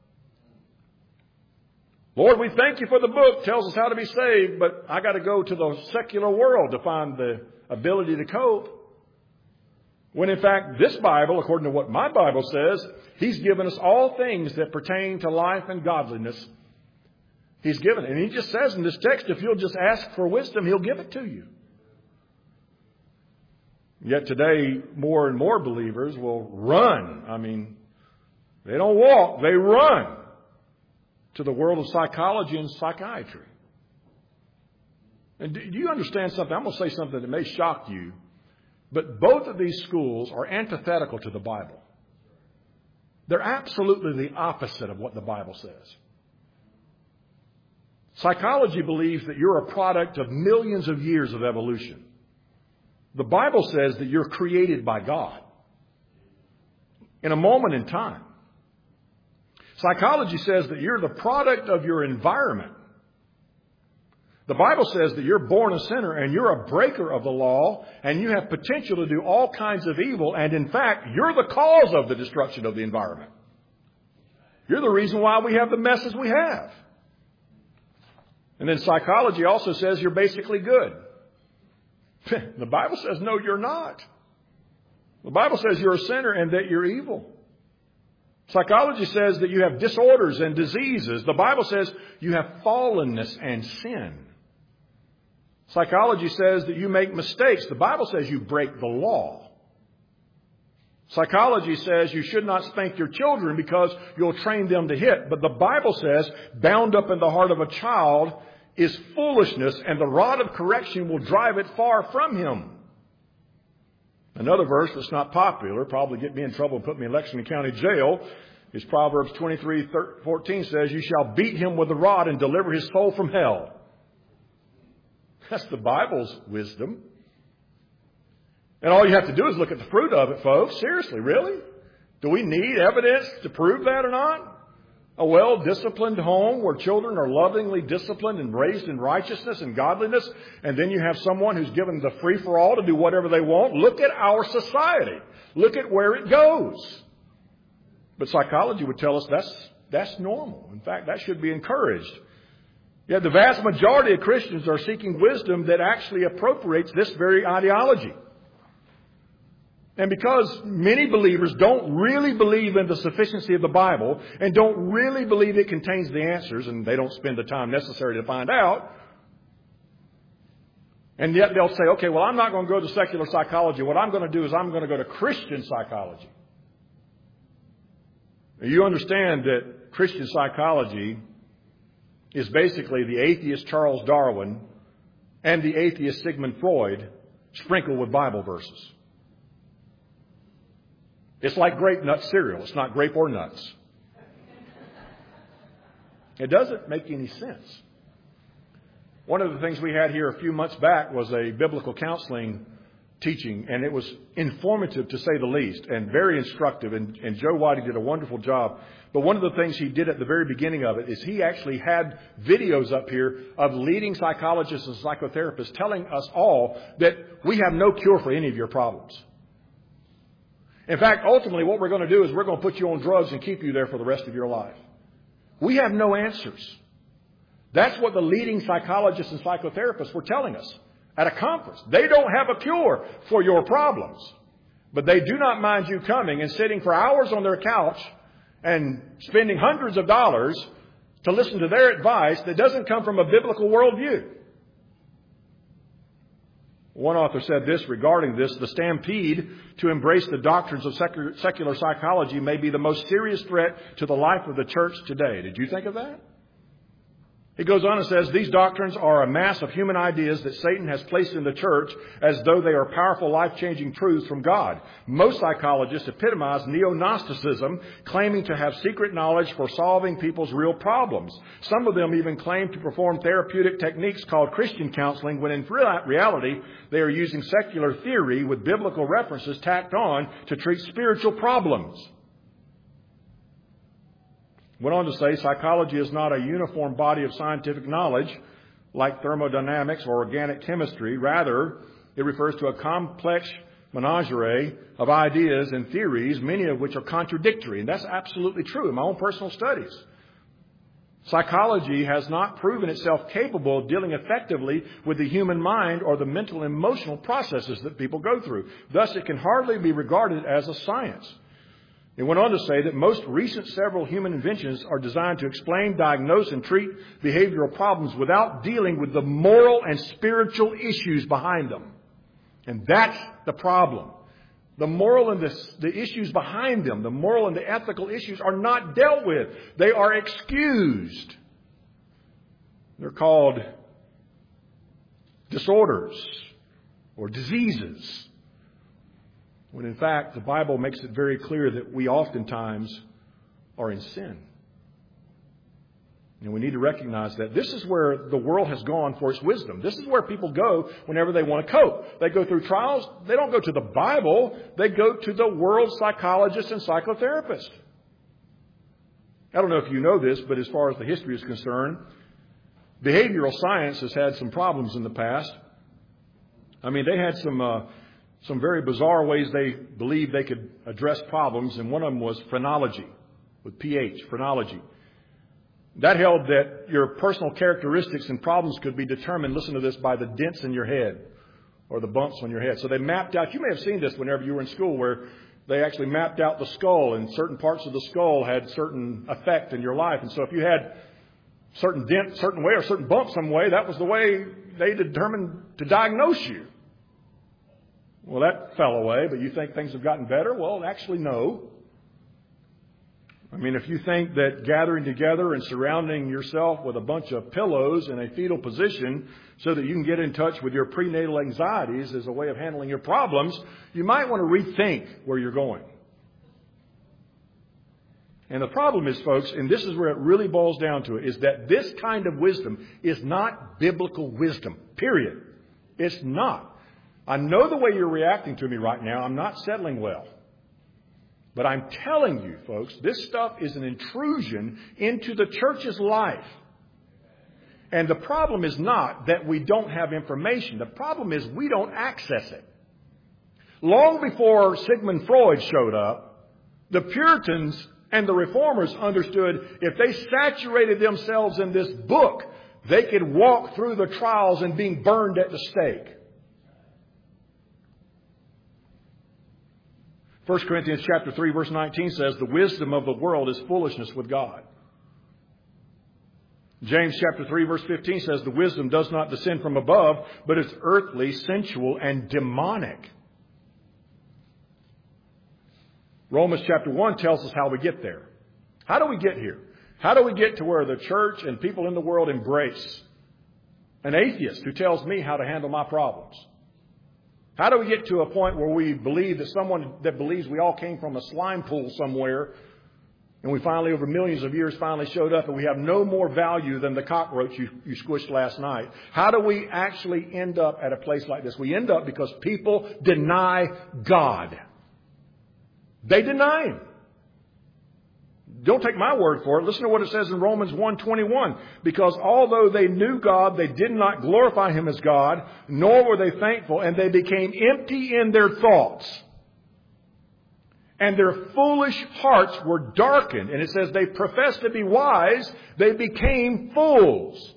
Speaker 1: Lord, we thank you for the book. It tells us how to be saved, but I got to go to the secular world to find the ability to cope. When in fact, this Bible, according to what my Bible says, He's given us all things that pertain to life and godliness. He's given it. And He just says in this text, if you'll just ask for wisdom, He'll give it to you. Yet today, more and more believers will run. I mean, they don't walk, they run to the world of psychology and psychiatry. And do you understand something? I'm going to say something that may shock you. But both of these schools are antithetical to the Bible. They're absolutely the opposite of what the Bible says. Psychology believes that you're a product of millions of years of evolution. The Bible says that you're created by God in a moment in time. Psychology says that you're the product of your environment. The Bible says that you're born a sinner and you're a breaker of the law and you have potential to do all kinds of evil. And in fact, you're the cause of the destruction of the environment. You're the reason why we have the messes we have. And then psychology also says you're basically good. The Bible says, no, you're not. The Bible says you're a sinner and that you're evil. Psychology says that you have disorders and diseases. The Bible says you have fallenness and sin. Psychology says that you make mistakes. The Bible says you break the law. Psychology says you should not spank your children because you'll train them to hit. But the Bible says bound up in the heart of a child is foolishness, and the rod of correction will drive it far from him. Another verse that's not popular, probably get me in trouble and put me in Lexington County Jail, is Proverbs 23:14 says, you shall beat him with the rod and deliver his soul from hell. That's the Bible's wisdom. And all you have to do is look at the fruit of it, folks. Seriously, really? Do we need evidence to prove that or not? A well-disciplined home where children are lovingly disciplined and raised in righteousness and godliness, and then you have someone who's given the free-for-all to do whatever they want. Look at our society. Look at where it goes. But psychology would tell us that's normal. In fact, that should be encouraged. Yet the vast majority of Christians are seeking wisdom that actually appropriates this very ideology. And because many believers don't really believe in the sufficiency of the Bible and don't really believe it contains the answers, and they don't spend the time necessary to find out, and yet they'll say, okay, well, I'm not going to go to secular psychology. What I'm going to do is I'm going to go to Christian psychology. Now, you understand that Christian psychology is basically the atheist Charles Darwin and the atheist Sigmund Freud sprinkled with Bible verses. It's like grape nut cereal. It's not grape or nuts. It doesn't make any sense. One of the things we had here a few months back was a biblical counseling teaching, and it was informative to say the least and very instructive. And Joe Whitey did a wonderful job. But one of the things he did at the very beginning of it is he actually had videos up here of leading psychologists and psychotherapists telling us all that we have no cure for any of your problems. In fact, ultimately, what we're going to do is we're going to put you on drugs and keep you there for the rest of your life. We have no answers. That's what the leading psychologists and psychotherapists were telling us at a conference. They don't have a cure for your problems, but they do not mind you coming and sitting for hours on their couch and spending hundreds of dollars to listen to their advice that doesn't come from a biblical worldview. One author said this regarding this: the stampede to embrace the doctrines of secular psychology may be the most serious threat to the life of the church today. Did you think of that? He goes on and says, these doctrines are a mass of human ideas that Satan has placed in the church as though they are powerful, life-changing truths from God. Most psychologists epitomize neo-Gnosticism, claiming to have secret knowledge for solving people's real problems. Some of them even claim to perform therapeutic techniques called Christian counseling, when in reality they are using secular theory with biblical references tacked on to treat spiritual problems. Went on to say, psychology is not a uniform body of scientific knowledge like thermodynamics or organic chemistry. Rather, it refers to a complex menagerie of ideas and theories, many of which are contradictory. And that's absolutely true in my own personal studies. Psychology has not proven itself capable of dealing effectively with the human mind or the mental and emotional processes that people go through. Thus, it can hardly be regarded as a science. It went on to say that most recent several human inventions are designed to explain, diagnose, and treat behavioral problems without dealing with the moral and spiritual issues behind them. And that's the problem. The moral and the issues behind them, the moral and the ethical issues, are not dealt with. They are excused. They're called disorders or diseases. When in fact, the Bible makes it very clear that we oftentimes are in sin. And we need to recognize that this is where the world has gone for its wisdom. This is where people go whenever they want to cope. They go through trials. They don't go to the Bible. They go to the world's psychologists and psychotherapists. I don't know if you know this, but as far as the history is concerned, behavioral science has had some problems in the past. I mean, they had some very bizarre ways they believed they could address problems, and one of them was phrenology, with PH, phrenology. That held that your personal characteristics and problems could be determined, listen to this, by the dents in your head or the bumps on your head. So they mapped out, you may have seen this whenever you were in school, where they actually mapped out the skull, and certain parts of the skull had certain effect in your life. And so if you had certain dent certain way or certain bump some way, that was the way they determined to diagnose you. Well, that fell away, but you think things have gotten better? Well, actually, no. I mean, if you think that gathering together and surrounding yourself with a bunch of pillows in a fetal position so that you can get in touch with your prenatal anxieties is a way of handling your problems, you might want to rethink where you're going. And the problem is, folks, and this is where it really boils down to it, is that this kind of wisdom is not biblical wisdom, period. It's not. I know the way you're reacting to me right now. I'm not settling well. But I'm telling you, folks, this stuff is an intrusion into the church's life. And the problem is not that we don't have information. The problem is we don't access it. Long before Sigmund Freud showed up, the Puritans and the Reformers understood if they saturated themselves in this book, they could walk through the trials and being burned at the stake. 1 Corinthians chapter 3, verse 19 says, the wisdom of the world is foolishness with God. James chapter 3, verse 15 says, the wisdom does not descend from above, but is earthly, sensual, and demonic. Romans chapter 1 tells us how we get there. How do we get here? How do we get to where the church and people in the world embrace an atheist who tells me how to handle my problems? How do we get to a point where we believe that someone that believes we all came from a slime pool somewhere, and we finally, over millions of years, finally showed up and we have no more value than the cockroach you squished last night? How do we actually end up at a place like this? We end up because people deny God. They deny Him. Don't take my word for it. Listen to what it says in Romans 1:21. Because although they knew God, they did not glorify Him as God, nor were they thankful, and they became empty in their thoughts. And their foolish hearts were darkened. And it says they professed to be wise, they became fools.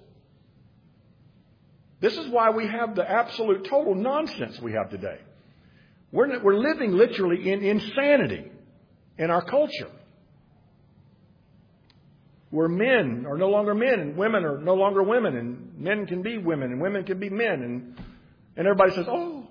Speaker 1: This is why we have the absolute total nonsense we have today. We're living literally in insanity in our culture. Where men are no longer men and women are no longer women, and men can be women and women can be men, and everybody says, oh,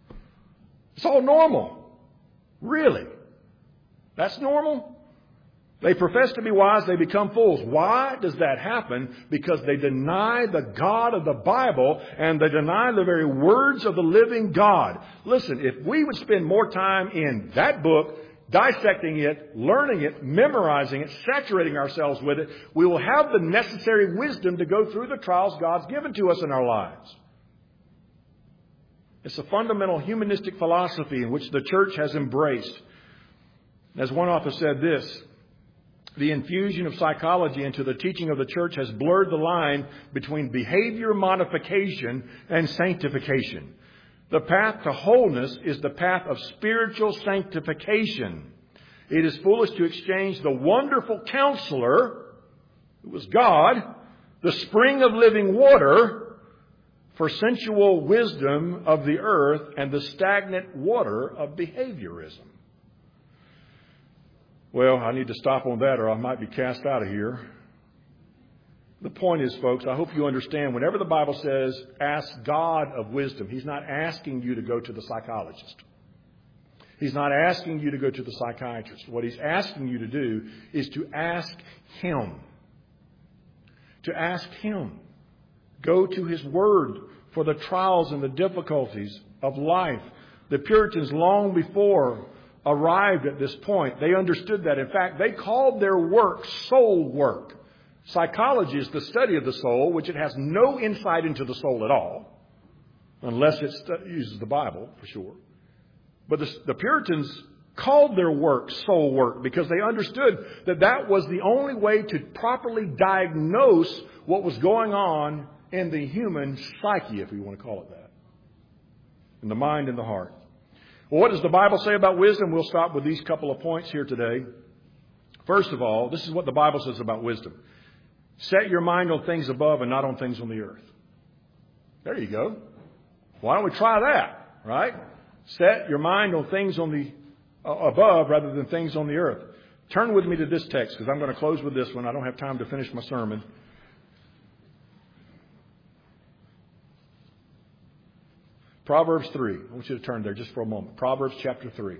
Speaker 1: it's all normal. Really? That's normal? They profess to be wise, they become fools. Why does that happen? Because they deny the God of the Bible and they deny the very words of the living God. Listen, if we would spend more time in that book, dissecting it, learning it, memorizing it, saturating ourselves with it, we will have the necessary wisdom to go through the trials God's given to us in our lives. It's a fundamental humanistic philosophy in which the church has embraced. As one author said this, the infusion of psychology into the teaching of the church has blurred the line between behavior modification and sanctification. The path to wholeness is the path of spiritual sanctification. It is foolish to exchange the wonderful counselor, who was God, the spring of living water, for sensual wisdom of the earth and the stagnant water of behaviorism. Well, I need to stop on that or I might be cast out of here. The point is, folks, I hope you understand, whenever the Bible says, ask God of wisdom, He's not asking you to go to the psychologist. He's not asking you to go to the psychiatrist. What He's asking you to do is to ask Him. To ask Him. Go to His Word for the trials and the difficulties of life. The Puritans, long before arrived at this point, they understood that. In fact, they called their work soul work. Psychology is the study of the soul, which it has no insight into the soul at all, unless it uses the Bible, for sure. But the Puritans called their work soul work because they understood that that was the only way to properly diagnose what was going on in the human psyche, if we want to call it that, in the mind and the heart. Well, what does the Bible say about wisdom? We'll stop with these couple of points here today. First of all, this is what the Bible says about wisdom. Set your mind on things above and not on things on the earth. There you go. Why don't we try that, right? Set your mind on things on the above rather than things on the earth. Turn with me to this text because I'm going to close with this one. I don't have time to finish my sermon. Proverbs 3. I want you to turn there just for a moment. Proverbs chapter 3.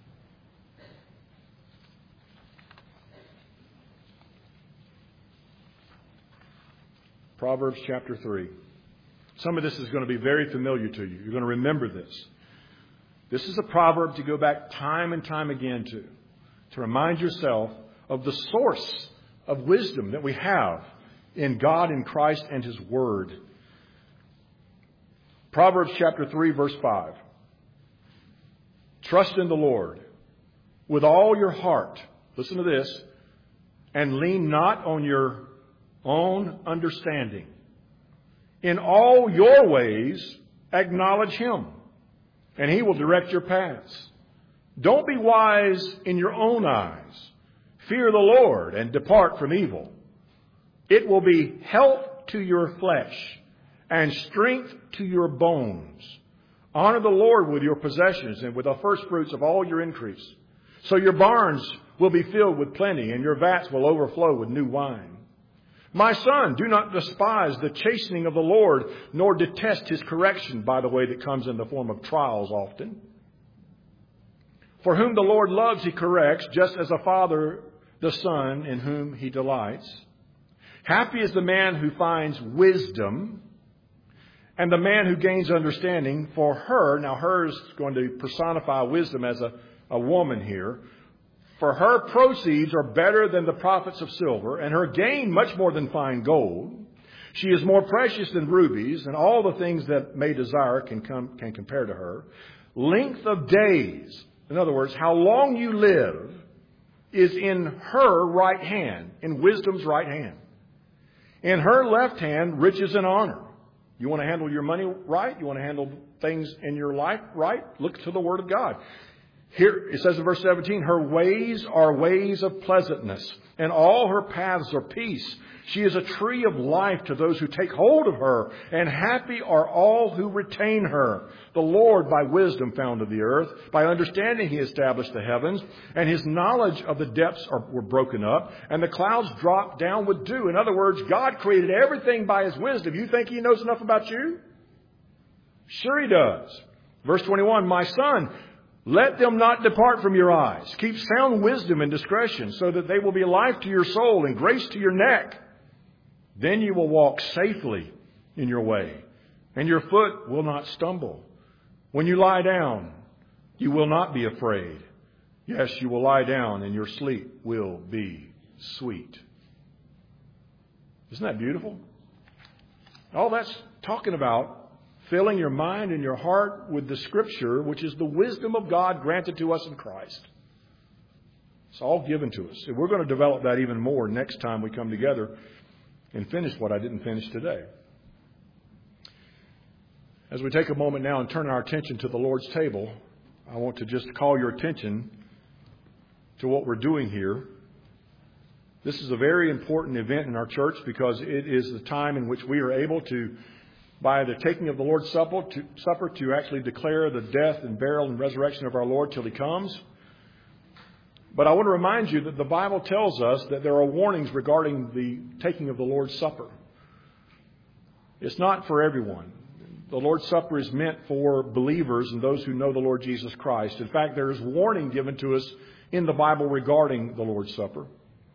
Speaker 1: Proverbs chapter 3. Some of this is going to be very familiar to you. You're going to remember this. This is a proverb to go back time and time again to remind yourself of the source of wisdom that we have in God, in Christ, and His Word. Proverbs chapter 3, verse 5. Trust in the Lord with all your heart. Listen to this. And lean not on your own understanding. In all your ways, acknowledge Him, and He will direct your paths. Don't be wise in your own eyes. Fear the Lord and depart from evil. It will be health to your flesh and strength to your bones. Honor the Lord with your possessions and with the first fruits of all your increase. So your barns will be filled with plenty and your vats will overflow with new wine. My son, do not despise the chastening of the Lord, nor detest His correction, by the way, that comes in the form of trials often. For whom the Lord loves, He corrects, just as a father the son in whom He delights. Happy is the man who finds wisdom, and the man who gains understanding. For her, now her is going to personify wisdom as a woman here. For her proceeds are better than the profits of silver, and her gain much more than fine gold. She is more precious than rubies, and all the things that may desire can compare to her. Length of days, in other words, how long you live, is in her right hand, in wisdom's right hand. In her left hand, riches and honor. You want to handle your money right? You want to handle things in your life right? Look to the Word of God. Here it says in verse 17, her ways are ways of pleasantness, and all her paths are peace. She is a tree of life to those who take hold of her, and happy are all who retain her. The Lord by wisdom founded the earth. By understanding He established the heavens, and His knowledge of the depths were broken up, and the clouds dropped down with dew. In other words, God created everything by His wisdom. You think He knows enough about you? Sure He does. Verse 21, my son, Let them not depart from your eyes. Keep sound wisdom and discretion, so that they will be life to your soul and grace to your neck. Then you will walk safely in your way, and your foot will not stumble. When you lie down, you will not be afraid. Yes, you will lie down, and your sleep will be sweet. Isn't that beautiful? All that's talking about filling your mind and your heart with the Scripture, which is the wisdom of God granted to us in Christ. It's all given to us. And we're going to develop that even more next time we come together and finish what I didn't finish today. As we take a moment now and turn our attention to the Lord's table, I want to just call your attention to what we're doing here. This is a very important event in our church because it is the time in which we are able to, by the taking of the Lord's Supper, to actually declare the death and burial and resurrection of our Lord till He comes. But I want to remind you that the Bible tells us that there are warnings regarding the taking of the Lord's Supper. It's not for everyone. The Lord's Supper is meant for believers and those who know the Lord Jesus Christ. In fact, there is warning given to us in the Bible regarding the Lord's Supper.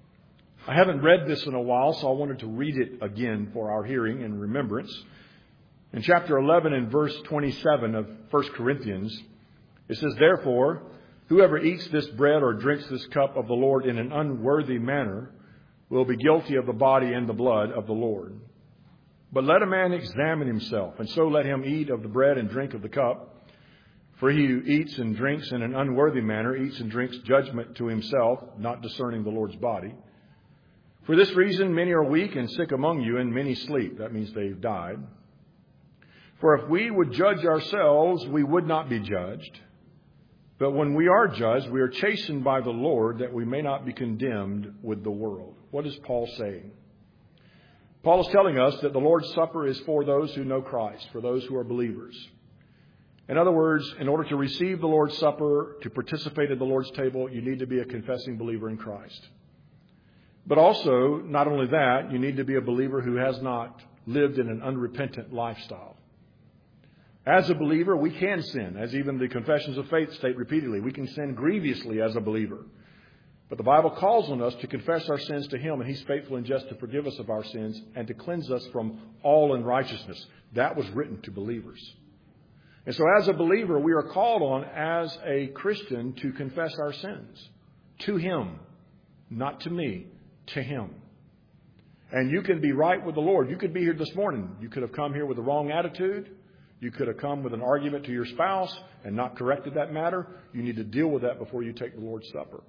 Speaker 1: I haven't read this in a while, so I wanted to read it again for our hearing and remembrance. In chapter 11 and verse 27 of 1 Corinthians, it says, "Therefore, whoever eats this bread or drinks this cup of the Lord in an unworthy manner will be guilty of the body and the blood of the Lord. But let a man examine himself, and so let him eat of the bread and drink of the cup. For he who eats and drinks in an unworthy manner eats and drinks judgment to himself, not discerning the Lord's body. For this reason, many are weak and sick among you, and many sleep." That means they've died. "For if we would judge ourselves, we would not be judged. But when we are judged, we are chastened by the Lord, that we may not be condemned with the world." What is Paul saying? Paul is telling us that the Lord's Supper is for those who know Christ, for those who are believers. In other words, in order to receive the Lord's Supper, to participate at the Lord's table, you need to be a confessing believer in Christ. But also, not only that, you need to be a believer who has not lived in an unrepentant lifestyle. As a believer, we can sin, as even the confessions of faith state repeatedly. We can sin grievously as a believer. But the Bible calls on us to confess our sins to Him, and He's faithful and just to forgive us of our sins and to cleanse us from all unrighteousness. That was written to believers. And so as a believer, we are called on as a Christian to confess our sins to Him, not to me, to Him. And you can be right with the Lord. You could be here this morning. You could have come here with the wrong attitude. You could have come with an argument to your spouse and not corrected that matter. You need to deal with that before you take the Lord's Supper.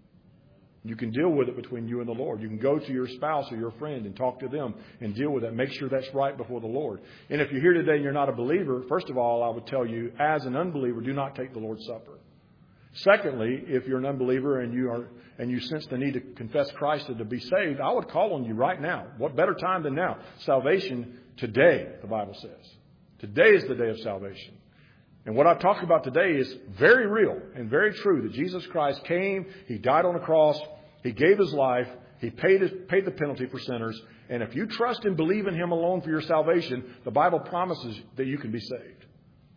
Speaker 1: You can deal with it between you and the Lord. You can go to your spouse or your friend and talk to them and deal with that. Make sure that's right before the Lord. And if you're here today and you're not a believer, first of all, I would tell you, as an unbeliever, do not take the Lord's Supper. Secondly, if you're an unbeliever and you sense the need to confess Christ and to be saved, I would call on you right now. What better time than now? Salvation today, the Bible says. Today is the day of salvation. And what I've talked about today is very real and very true, that Jesus Christ came, He died on a cross, He gave His life, He paid the penalty for sinners. And if you trust and believe in Him alone for your salvation, the Bible promises that you can be saved.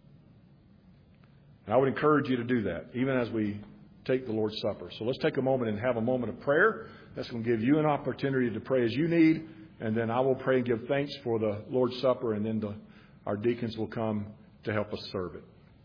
Speaker 1: And I would encourage you to do that, even as we take the Lord's Supper. So let's take a moment and have a moment of prayer. That's going to give you an opportunity to pray as you need. And then I will pray and give thanks for the Lord's Supper, and then our deacons will come to help us serve it.